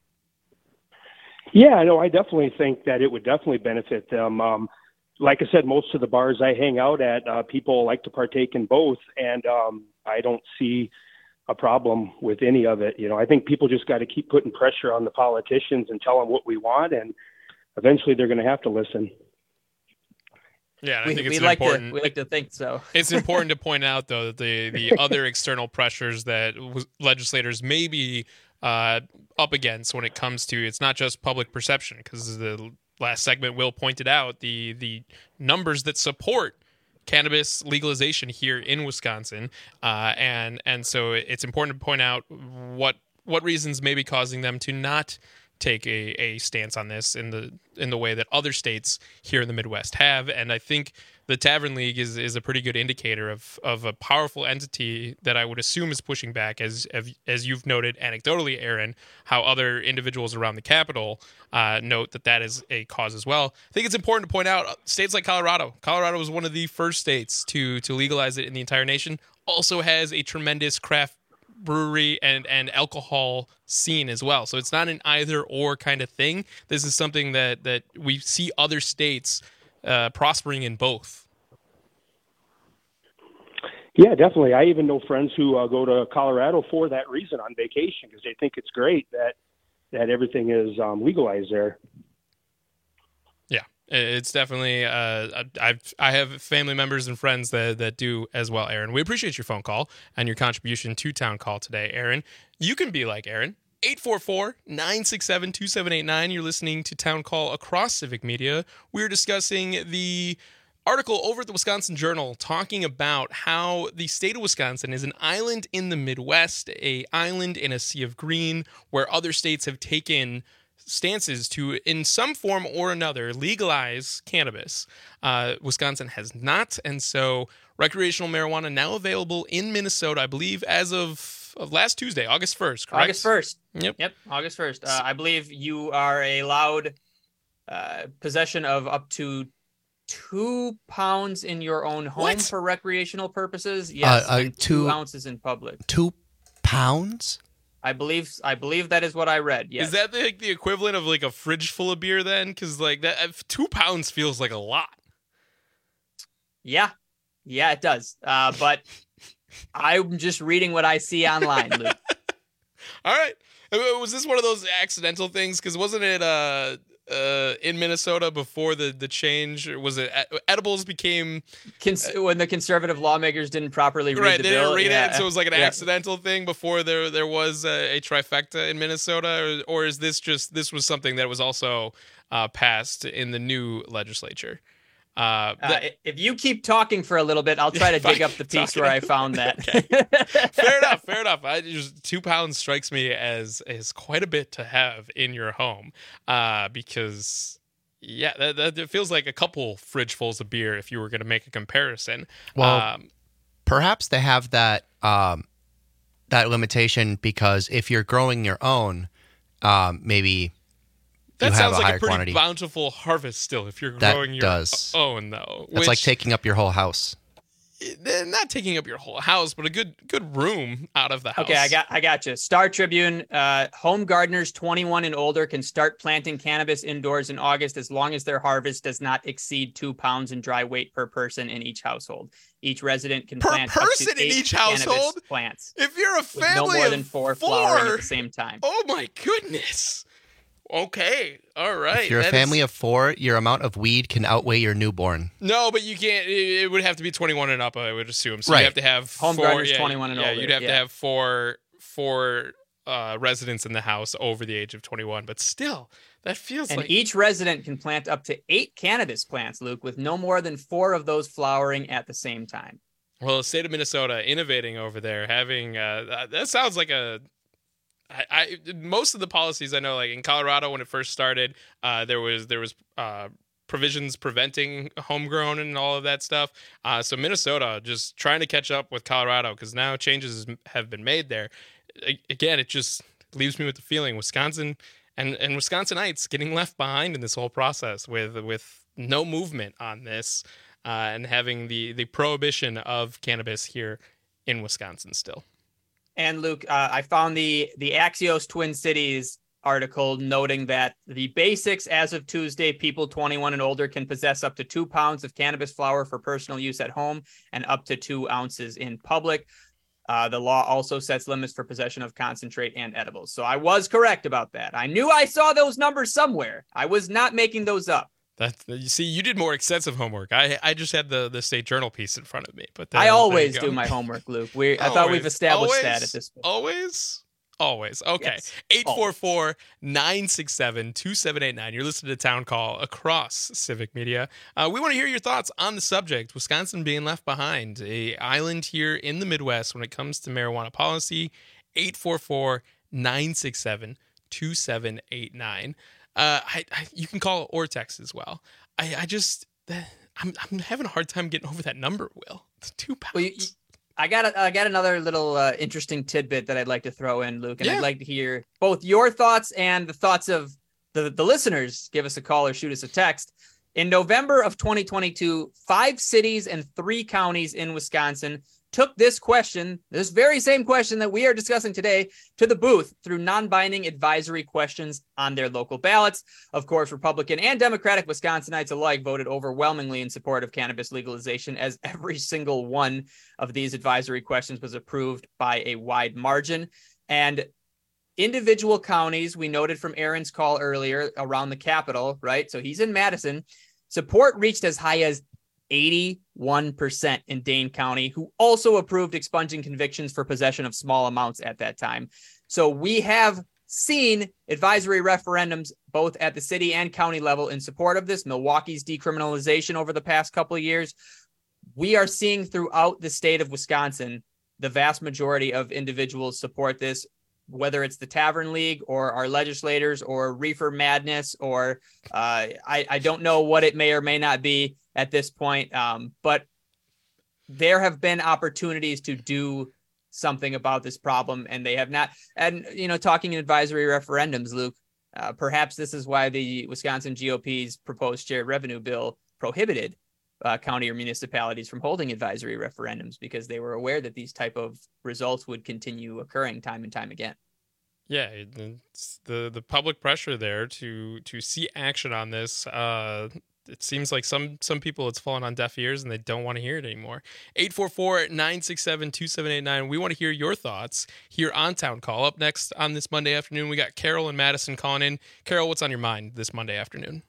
Yeah, no, I definitely think that it would definitely benefit them. Um, like I said, most of the bars I hang out at, uh, people like to partake in both, and um, I don't see a problem with any of it. You know, I think people just got to keep putting pressure on the politicians and tell them what we want, and eventually they're going to have to listen. Yeah, and I we, think it's we like important. To, we like to think so. It's important to point out, though, that the the other external pressures that w- legislators may be uh, up against when it comes to, it's not just public perception, because the last segment Will pointed out the the numbers that support cannabis legalization here in Wisconsin, uh, and and so it's important to point out what what reasons may be causing them to not take a, a stance on this in the in the way that other states here in the Midwest have. And I think the Tavern League is is a pretty good indicator of of a powerful entity that I would assume is pushing back, as as, as you've noted anecdotally, Aaron, how other individuals around the Capitol uh, note that that is a cause as well. I think it's important to point out states like Colorado. Colorado was one of the first states to to legalize it in the entire nation. Also has a tremendous craft brewery and and alcohol scene as well. So it's not an either or kind of thing. This is something that that we see other states uh, prospering in both. Yeah, definitely. I even know friends who uh, go to Colorado for that reason on vacation, because they think it's great that that everything is um, legalized there. Yeah, it's definitely. Uh, I've I have family members and friends that that do as well. Aaron, we appreciate your phone call and your contribution to Town Call today, Aaron. You can be like Aaron. eight four four, nine six seven, two seven eight nine. You're listening to Town Call across Civic Media. We're discussing the article over at the Wisconsin Journal talking about how the state of Wisconsin is an island in the Midwest, a island in a sea of green, where other states have taken stances to, in some form or another, legalize cannabis. Uh, Wisconsin has not, and so recreational marijuana now available in Minnesota, I believe, as of, of last Tuesday, August first, correct? August first. Yep. Yep, August first. Uh, I believe you are allowed uh, possession of up to two pounds in your own home What? for recreational purposes. Yes, Uh, uh, and two, two- ounces in public. Two pounds? I believe I believe that is what I read. Yes. Is that the, like, the equivalent of like a fridge full of beer then? Because like that, if two pounds feels like a lot. Yeah, yeah, it does. Uh, but I'm just reading what I see online, Luke. All right. Uh, Was this one of those accidental things? Because wasn't it uh, uh, in Minnesota before the, the change? Was it edibles became Cons- uh, when the conservative lawmakers didn't properly read right? the They bill? didn't read yeah. it, so it was like an yeah. accidental thing before there there was a, a trifecta in Minnesota, or, or is this just this was something that was also uh, passed in the new legislature? Uh, uh, if you keep talking for a little bit, I'll try to dig up the piece where I found that. fair enough, fair enough. I just, two pounds strikes me as as quite a bit to have in your home, uh, because yeah, that, that it feels like a couple fridge fulls of beer if you were going to make a comparison. Well, um, perhaps they have that um, that limitation because if you're growing your own, um, maybe. That you sounds have a like higher a pretty quantity. bountiful harvest still if you're That growing your does. own, though. That's which, like taking up your whole house. not taking up your whole house, but a good good room out of the house. Okay, I got I got you. Star Tribune, uh, home gardeners twenty-one and older can start planting cannabis indoors in August as long as their harvest does not exceed two pounds in dry weight per person in each household. Each resident can Per plant person up to in eight each cannabis household? plants. If you're a with family no more of than four, four, flowering at the same time. Oh my goodness. Okay, all right. If you're a That family is- of four, your amount of weed can outweigh your newborn. No, but you can't. It, it would have to be twenty-one and up, I would assume. So Right. you have to have Home four, gardeners yeah, twenty-one and yeah, older, you'd have to yeah. have four four uh, residents in the house over the age of twenty-one. But still, that feels And like each resident can plant up to eight cannabis plants, Luke, with no more than four of those flowering at the same time. well, the state of Minnesota innovating over there, having uh, that, that sounds like a. I, I most of the policies I know, like in Colorado when it first started, uh, there was there was uh, provisions preventing homegrown and all of that stuff. Uh, so Minnesota just trying to catch up with Colorado because now changes have been made there. A- again, it just leaves me with the feeling Wisconsin and and Wisconsinites getting left behind in this whole process with with no movement on this uh, and having the the prohibition of cannabis here in Wisconsin still. And Luke, uh, I found the the Axios Twin Cities article noting that the basics as of Tuesday, people twenty-one and older can possess up to two pounds of cannabis flower for personal use at home and up to two ounces in public. Uh, the law also sets limits for possession of concentrate and edibles. So I was correct about that. I knew I saw those numbers somewhere. I was not making those up. That's you see, you did more extensive homework. I I just had the the State Journal piece in front of me, but there, I always there you do go. my homework, Luke. We I thought we've Always. established always, that at this point. Always, always. Okay, Yes. eight four four nine six seven two seven eight nine. You're listening to Town Call across Civic Media. Uh, we want to hear your thoughts on the subject. Wisconsin being left behind, a island here in the Midwest when it comes to marijuana policy. eight four four nine six seven two seven eight nine. Uh, I, I you can call or text as well. I, I just I'm I'm having a hard time getting over that number, Will. It's two pounds. Well, you, you- I got a, I got another little uh, interesting tidbit that I'd like to throw in, Luke, and Yeah. I'd like to hear both your thoughts and the thoughts of the, the listeners. Give us a call or shoot us a text. In November of twenty twenty-two, five cities and three counties in Wisconsin took this question, this very same question that we are discussing today, to the booth through non-binding advisory questions on their local ballots. Of course, Republican and Democratic Wisconsinites alike voted overwhelmingly in support of cannabis legalization, as every single one of these advisory questions was approved by a wide margin. And individual counties, we noted from Aaron's call earlier around the Capitol, right? So he's in Madison. Support reached as high as eighty-one percent in Dane County, who also approved expunging convictions for possession of small amounts at that time. So we have seen advisory referendums both at the city and county level in support of this. Milwaukee's decriminalization over the past couple of years. We are seeing throughout the state of Wisconsin, the vast majority of individuals support this, whether it's the Tavern League or our legislators or Reefer Madness, or uh, I, I don't know what it may or may not be at this point. Um, but there have been opportunities to do something about this problem, and they have not. And, you know, talking in advisory referendums, Luke, uh, perhaps this is why the Wisconsin G O P's proposed shared revenue bill prohibited uh, county or municipalities from holding advisory referendums, because they were aware that these type of results would continue occurring time and time again. Yeah, it's the the public pressure there to to see action on this uh, it seems like some some people it's fallen on deaf ears and they don't want to hear it anymore. eight four four, nine six seven, two seven eight nine. We want to hear your thoughts here on Town Call. Up next on this Monday afternoon, we got Carol and Madison calling in. Carol, what's on your mind this Monday afternoon?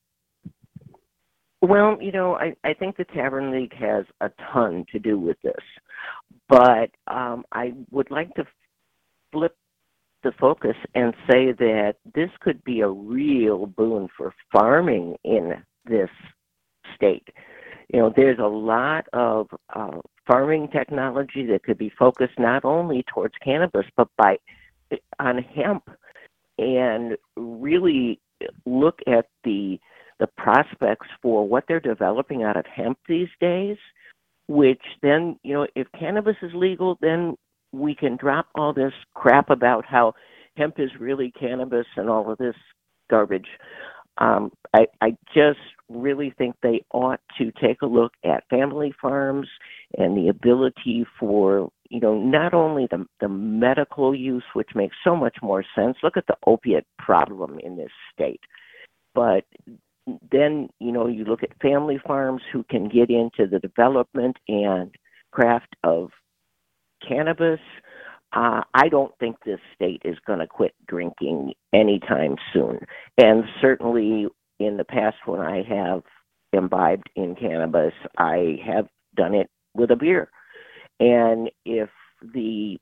Well, you know, I, I think the Tavern League has a ton to do with this. But um, I would like to flip the focus and say that this could be a real boon for farming in this state. You know, there's a lot of uh, farming technology that could be focused not only towards cannabis, but by on hemp, and really look at the the prospects for what they're developing out of hemp these days, which then, you know, if cannabis is legal, then we can drop all this crap about how hemp is really cannabis and all of this garbage. Um, I, I just really think they ought to take a look at family farms and the ability for, you know, not only the, the medical use, which makes so much more sense. Look at the opiate problem in this state. But then, you know, you look at family farms who can get into the development and craft of cannabis. Uh, I don't think this state is going to quit drinking anytime soon. And certainly in the past, when I have imbibed in cannabis, I have done it with a beer. And if the,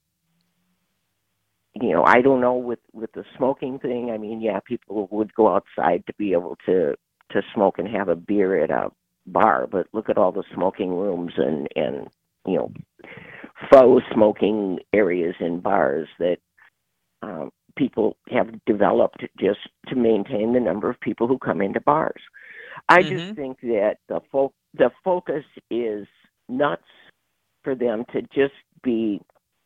you know, I don't know with, with the smoking thing, I mean, yeah, people would go outside to be able to to smoke and have a beer at a bar, but look at all the smoking rooms and, and you know, faux smoking areas in bars that um, people have developed just to maintain the number of people who come into bars. I mm-hmm. just think that the fo- the focus is nuts for them to just be,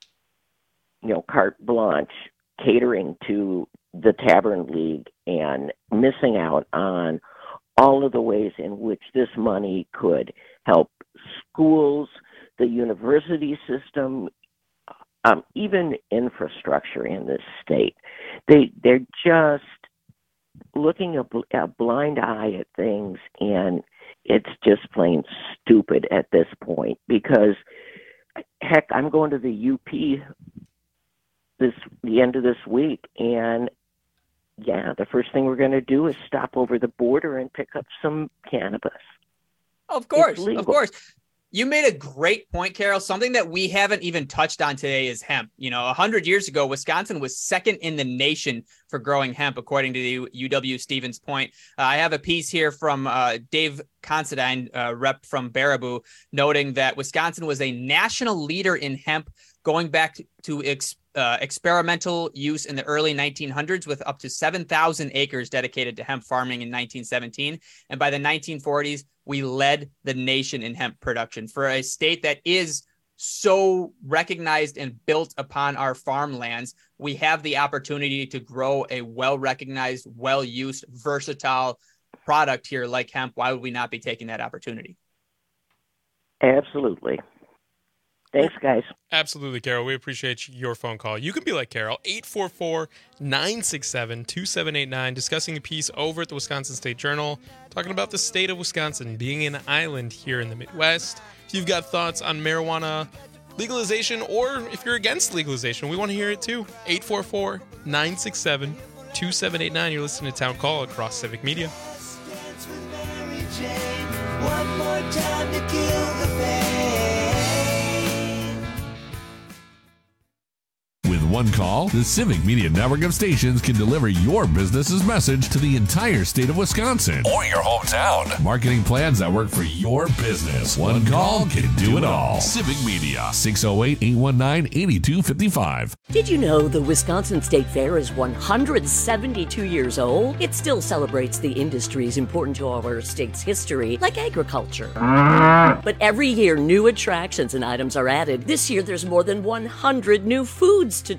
you know, carte blanche catering to the Tavern League and missing out on all of the ways in which this money could help schools, the university system, um, even infrastructure in this state. They, they're just looking a, bl- a blind eye at things, and it's just plain stupid at this point because, heck, I'm going to the U P this the end of this week, and yeah, the first thing we're going to do is stop over the border and pick up some cannabis. Of course, of course. You made a great point, Carol. Something that we haven't even touched on today is hemp. You know, one hundred years ago, Wisconsin was second in the nation for growing hemp, according to the U W Stevens Point. Uh, I have a piece here from uh, Dave Considine, uh, rep from Baraboo, noting that Wisconsin was a national leader in hemp going back to ex- uh, experimental use in the early nineteen hundreds, with up to seven thousand acres dedicated to hemp farming in nineteen seventeen. And by the nineteen forties, we led the nation in hemp production. For a state that is so recognized and built upon our farmlands, we have the opportunity to grow a well-recognized, well-used, versatile product here like hemp. Why would we not be taking that opportunity? Absolutely. Thanks, guys. Absolutely, Carol. We appreciate your phone call. You can be like Carol, eight four four, nine six seven, two seven eight nine, discussing a piece over at the Wisconsin State Journal, talking about the state of Wisconsin being an island here in the Midwest. If you've got thoughts on marijuana legalization, or if you're against legalization, we want to hear it too. eight four four, nine six seven, two seven eight nine. You're listening to Town Call across Civic Media. One more time to kill the pain. With one call, the Civic Media network of stations can deliver your business's message to the entire state of Wisconsin or your hometown. Marketing plans that work for your business. One call can do it all. Civic Media, six oh eight, eight one nine, eight two five five. Did you know the Wisconsin State Fair is one hundred seventy-two years old? It still celebrates the industries important to our state's history, like agriculture. But every year, new attractions and items are added. This year, there's more than one hundred new foods to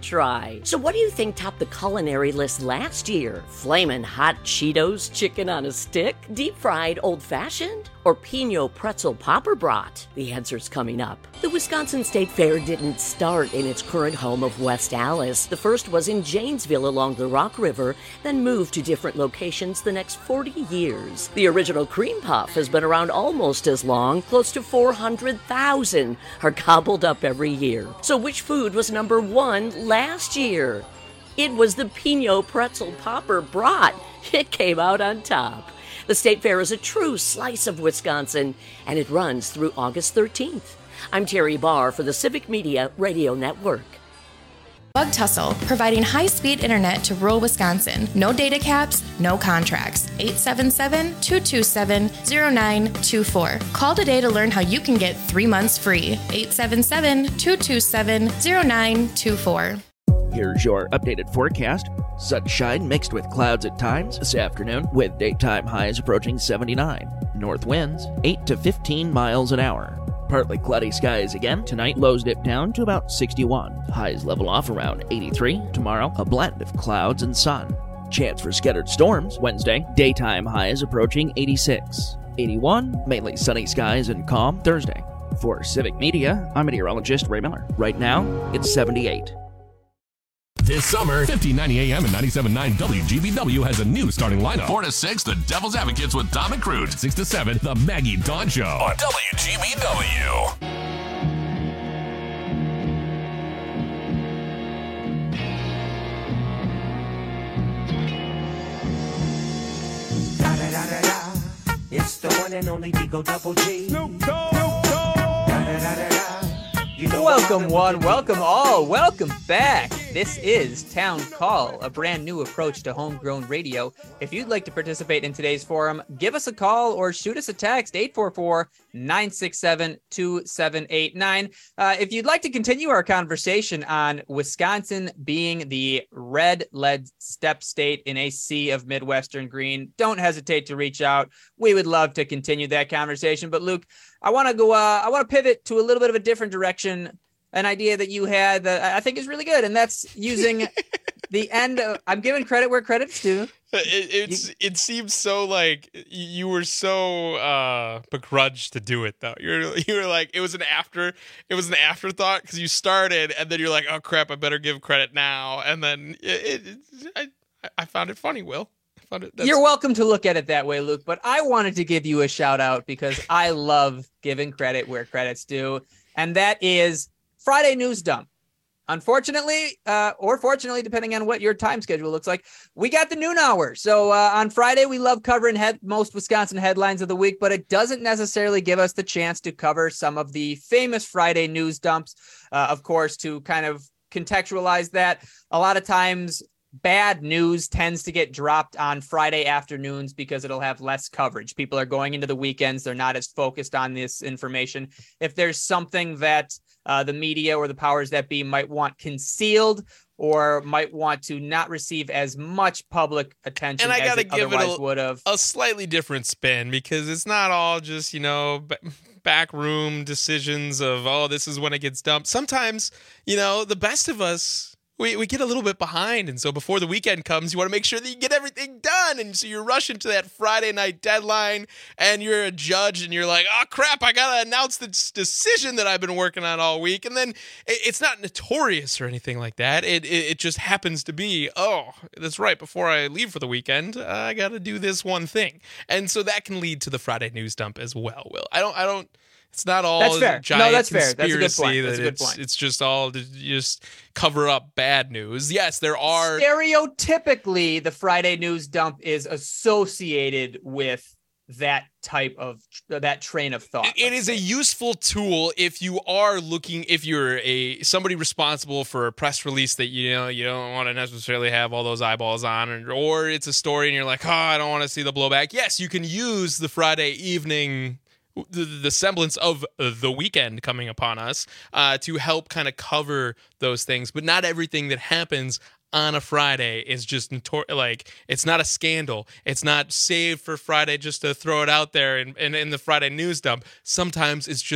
try. So what do you think topped the culinary list last year? Flamin' hot Cheetos chicken on a stick? Deep-fried old-fashioned? Or Pinot pretzel popper brat? The answer's coming up. The Wisconsin State Fair didn't start in its current home of West Allis. The first was in Janesville along the Rock River, then moved to different locations the next forty years. The original cream puff has been around almost as long, close to four hundred thousand are gobbled up every year. So which food was number one last year? It was the Pinot pretzel popper brat. It came out on top. The State Fair is a true slice of Wisconsin, and it runs through August thirteenth. I'm Terry Barr for the Civic Media Radio Network. Bug Tussle, providing high-speed internet to rural Wisconsin. No data caps, no contracts. eight seven seven, two two seven, zero nine two four. Call today to learn how you can get three months free. eight seven seven, two two seven, zero nine two four. Here's your updated forecast. Sunshine mixed with clouds at times this afternoon, with daytime highs approaching seventy-nine. North winds eight to fifteen miles an hour. Partly cloudy skies again. Tonight, lows dip down to about sixty-one. Highs level off around eighty-three. Tomorrow, a blend of clouds and sun. Chance for scattered storms Wednesday. Daytime highs approaching eighty-six. eighty-one, mainly sunny skies and calm Thursday. For Civic Media, I'm meteorologist Ray Miller. Right now, it's seventy-eight. This summer, fifteen ninety A M and ninety-seven point nine W G B W has a new starting lineup. four to six, The Devil's Advocates with Dom and Crude. six to seven, The Maggie Dawn Show on W G B W. It's the one and only Digo Double G. Snoop Dogg. Welcome one, welcome all, welcome back. This is Town Call, a brand new approach to homegrown radio. If you'd like to participate in today's forum, give us a call or shoot us a text, eight four four, nine six seven, two seven eight nine. Uh, if you'd like to continue our conversation on Wisconsin being the red-led step state in a sea of Midwestern green, don't hesitate to reach out. We would love to continue that conversation. But Luke, I want to go, uh, I want to pivot to a little bit of a different direction. An idea that you had that I think is really good, and that's using the end of, I'm giving credit where credit's due. It, it's, you, it seems so like you were so uh, begrudged to do it, though. You're you were like, it was an after, it was an afterthought because you started, and then you're like, oh crap, I better give credit now, and then it, it, I I found it funny, Will. I found it, You're welcome to look at it that way, Luke, but I wanted to give you a shout out because I love giving credit where credit's due, and that is Friday News Dump. Unfortunately, uh, or fortunately, depending on what your time schedule looks like, we got the noon hour. So uh, on Friday, we love covering head- most Wisconsin headlines of the week, but it doesn't necessarily give us the chance to cover some of the famous Friday news dumps. Uh, of course, to kind of contextualize that, a lot of times bad news tends to get dropped on Friday afternoons because it'll have less coverage. People are going into the weekends. They're not as focused on this information. If there's something that uh, the media or the powers that be might want concealed or might want to not receive as much public attention and I as gotta it give otherwise it a, would have. A slightly different spin because it's not all just, you know, b- backroom decisions of, oh, this is when it gets dumped. Sometimes, you know, the best of us, We we get a little bit behind, and so before the weekend comes, you want to make sure that you get everything done, and so you're rushing to that Friday night deadline, and you're a judge, and you're like, oh, crap, I got to announce this decision that I've been working on all week, and then it, it's not notorious or anything like that. It, it it just happens to be, oh, that's right, before I leave for the weekend, uh, I got to do this one thing, and so that can lead to the Friday news dump as well, Will. I don't, I don't, It's not all that's fair. giant no, that's conspiracy fair. That's a good point. That's a good it's, point. It's just all to just cover up bad news. Yes, there are. Stereotypically, the Friday news dump is associated with that type of that train of thought. It is a useful tool if you are looking, if you're a somebody responsible for a press release that you know you don't want to necessarily have all those eyeballs on, or, or it's a story and you're like, oh, I don't want to see the blowback. Yes, you can use the Friday evening. The, the semblance of the weekend coming upon us uh, to help kind of cover those things. But not everything that happens on a Friday is just notor- like, it's not a scandal. It's not saved for Friday just to throw it out there in, in, in the Friday news dump. Sometimes it's just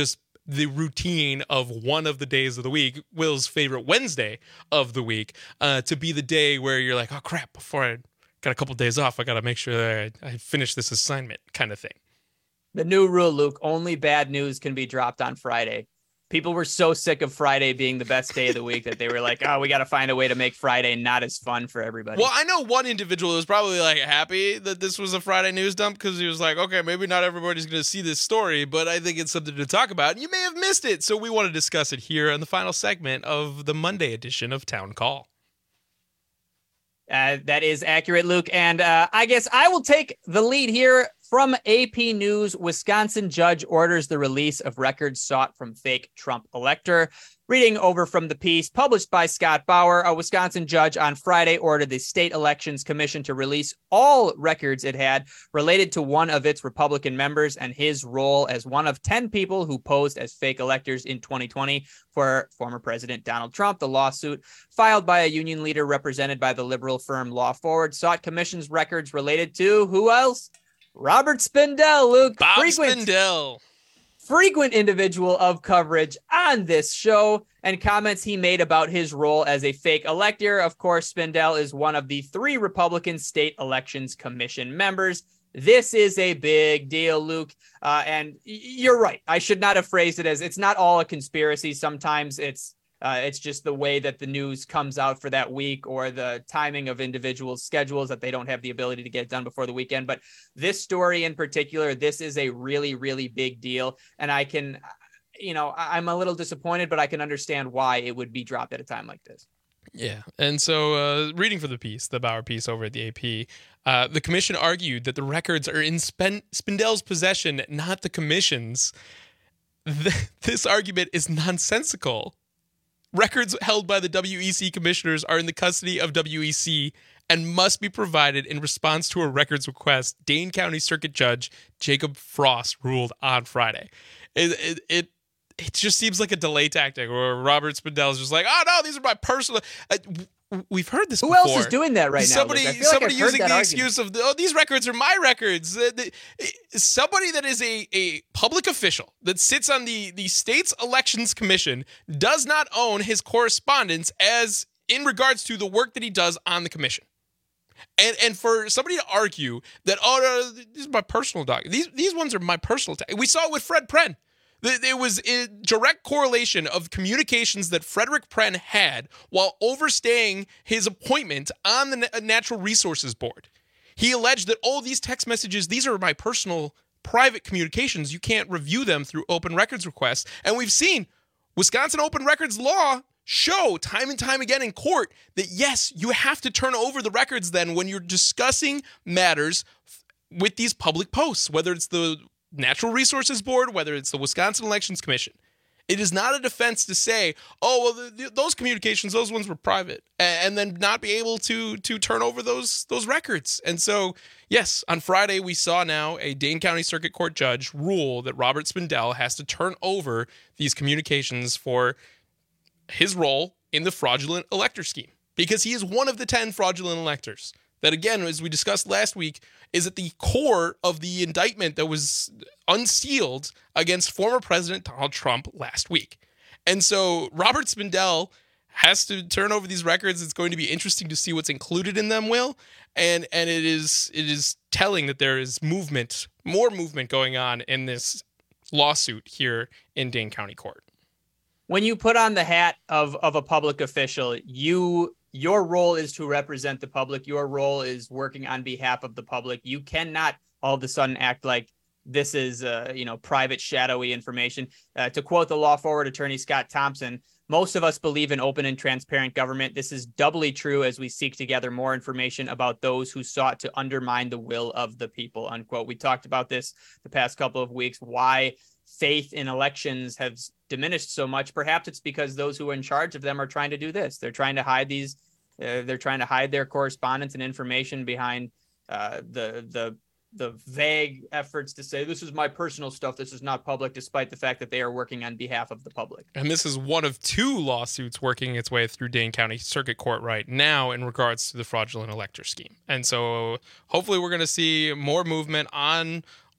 the routine of one of the days of the week, Will's favorite Wednesday of the week, uh, to be the day where you're like, oh crap, before I got a couple of days off, I got to make sure that I, I finish this assignment kind of thing. The new rule, Luke, only bad news can be dropped on Friday. People were so sick of Friday being the best day of the week that they were like, oh, we got to find a way to make Friday not as fun for everybody. Well, I know one individual who was probably like happy that this was a Friday news dump because he was like, okay, maybe not everybody's going to see this story, but I think it's something to talk about. And you may have missed it. So we want to discuss it here in the final segment of the Monday edition of Town Call. Uh, that is accurate, Luke. And uh, I guess I will take the lead here from A P News. Wisconsin judge orders the release of records sought from fake Trump elector. Reading over from the piece published by Scott Bauer, a Wisconsin judge on Friday ordered the State Elections Commission to release all records it had related to one of its Republican members and his role as one of ten people who posed as fake electors in twenty twenty for former President Donald Trump. The lawsuit, filed by a union leader represented by the liberal firm Law Forward, sought commission's records related to who else? Robert Spindell, Luke. Bob frequent, Spindell. Frequent individual of coverage on this show, and comments he made about his role as a fake elector. Of course, Spindell is one of the three Republican State Elections Commission members. This is a big deal, Luke. Uh, and you're right. I should not have phrased it as it's not all a conspiracy. Sometimes it's Uh, it's just the way that the news comes out for that week or the timing of individuals' schedules that they don't have the ability to get done before the weekend. But this story in particular, this is a really, really big deal. And I can, you know, I'm a little disappointed, but I can understand why it would be dropped at a time like this. Yeah. And so uh, reading for the piece, the Bauer piece over at the A P, uh, the commission argued that the records are in Spen- Spindell's possession, not the commission's. Th- this argument is nonsensical. Records held by the W E C commissioners are in the custody of W E C and must be provided in response to a records request, Dane County Circuit Judge Jacob Frost ruled on Friday. It it it, it just seems like a delay tactic where Robert Spindell is just like, oh, no, these are my personal... Uh, We've heard this Who before. else is doing that right now? Somebody, Luke? I feel somebody like I've using heard the that excuse argument. of, oh, these records are my records. Uh, the, somebody that is a, a public official that sits on the, the state's elections commission does not own his correspondence as in regards to the work that he does on the commission. And and for somebody to argue that, oh, no, these are my personal doc. These, these ones are my personal. Ta-. We saw it with Fred Prenn. There was a direct correlation of communications that Frederick Prenn had while overstaying his appointment on the Natural Resources Board. He alleged that, oh, these text messages, these are my personal private communications. You can't review them through open records requests. And we've seen Wisconsin open records law show time and time again in court that, yes, you have to turn over the records then when you're discussing matters with these public posts, whether it's the Natural Resources Board, whether it's the Wisconsin Elections Commission. It is not a defense to say, oh, well, the, the, those communications, those ones were private, and, and then not be able to to turn over those those records. And so, yes, on Friday, we saw now a Dane County Circuit Court judge rule that Robert Spindell has to turn over these communications for his role in the fraudulent elector scheme, because he is one of the ten fraudulent electors. That, again, as we discussed last week, is at the core of the indictment that was unsealed against former President Donald Trump last week. And so Robert Spindell has to turn over these records. It's going to be interesting to see what's included in them, Will. And and it is it is telling that there is movement, more movement going on in this lawsuit here in Dane County Court. When you put on the hat of, of a public official, you... your role is to represent the public. Your role is working on behalf of the public. You cannot all of a sudden act like this is, uh, you know, private, shadowy information. Uh, to quote the Law Forward attorney Scott Thompson, most of us believe in open and transparent government. This is doubly true as we seek to gather more information about those who sought to undermine the will of the people, unquote. We talked about this the past couple of weeks, why faith in elections has diminished so much. Perhaps it's because those who are in charge of them are trying to do this. They're trying to hide these, uh, they're trying to hide their correspondence and information behind uh, the, the, the vague efforts to say, this is my personal stuff, this is not public, despite the fact that they are working on behalf of the public. And this is one of two lawsuits working its way through Dane County Circuit Court right now in regards to the fraudulent elector scheme. And so hopefully we're going to see more movement on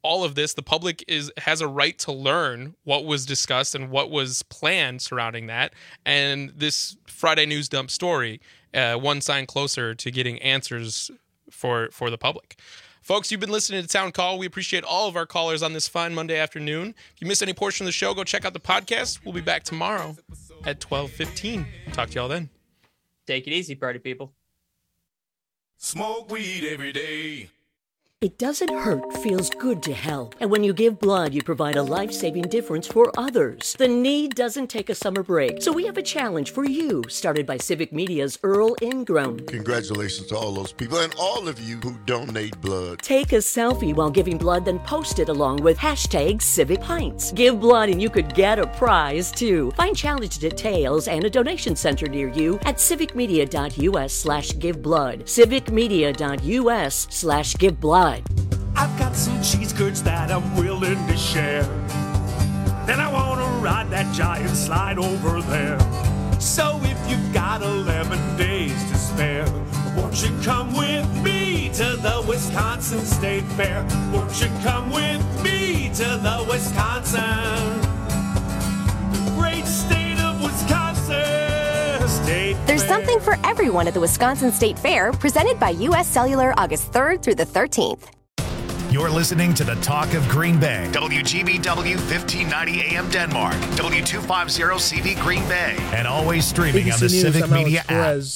all of this. The public is has a right to learn what was discussed and what was planned surrounding that. And this Friday News Dump story, uh, one sign closer to getting answers for for the public. Folks, you've been listening to Town Call. We appreciate all of our callers on this fine Monday afternoon. If you missed any portion of the show, go check out the podcast. We'll be back tomorrow at twelve fifteen. Talk to y'all then. Take it easy, party people. Smoke weed every day. It doesn't hurt, feels good to help. And when you give blood, you provide a life-saving difference for others. The need doesn't take a summer break. So we have a challenge for you, started by Civic Media's Earl Ingram. Congratulations to all those people and all of you who donate blood. Take a selfie while giving blood, then post it along with hashtag Civic Pints. Give blood and you could get a prize, too. Find challenge details and a donation center near you at civicmedia.us slash give blood. civicmedia.us slash give blood. I've got some cheese curds that I'm willing to share. Then I want to ride that giant slide over there. So if you've got eleven days to spare, won't you come with me to the Wisconsin State Fair? Won't you come with me to the Wisconsin, the great state of Wisconsin State There's Fair. something for everyone at the Wisconsin State Fair, presented by U S Cellular August third through the thirteenth. You're listening to the Talk of Green Bay. W G B W fifteen ninety A M Denmark. W two fifty C V Green Bay. And always streaming A B C on the News, Civic I'm Alex Media app. Perez.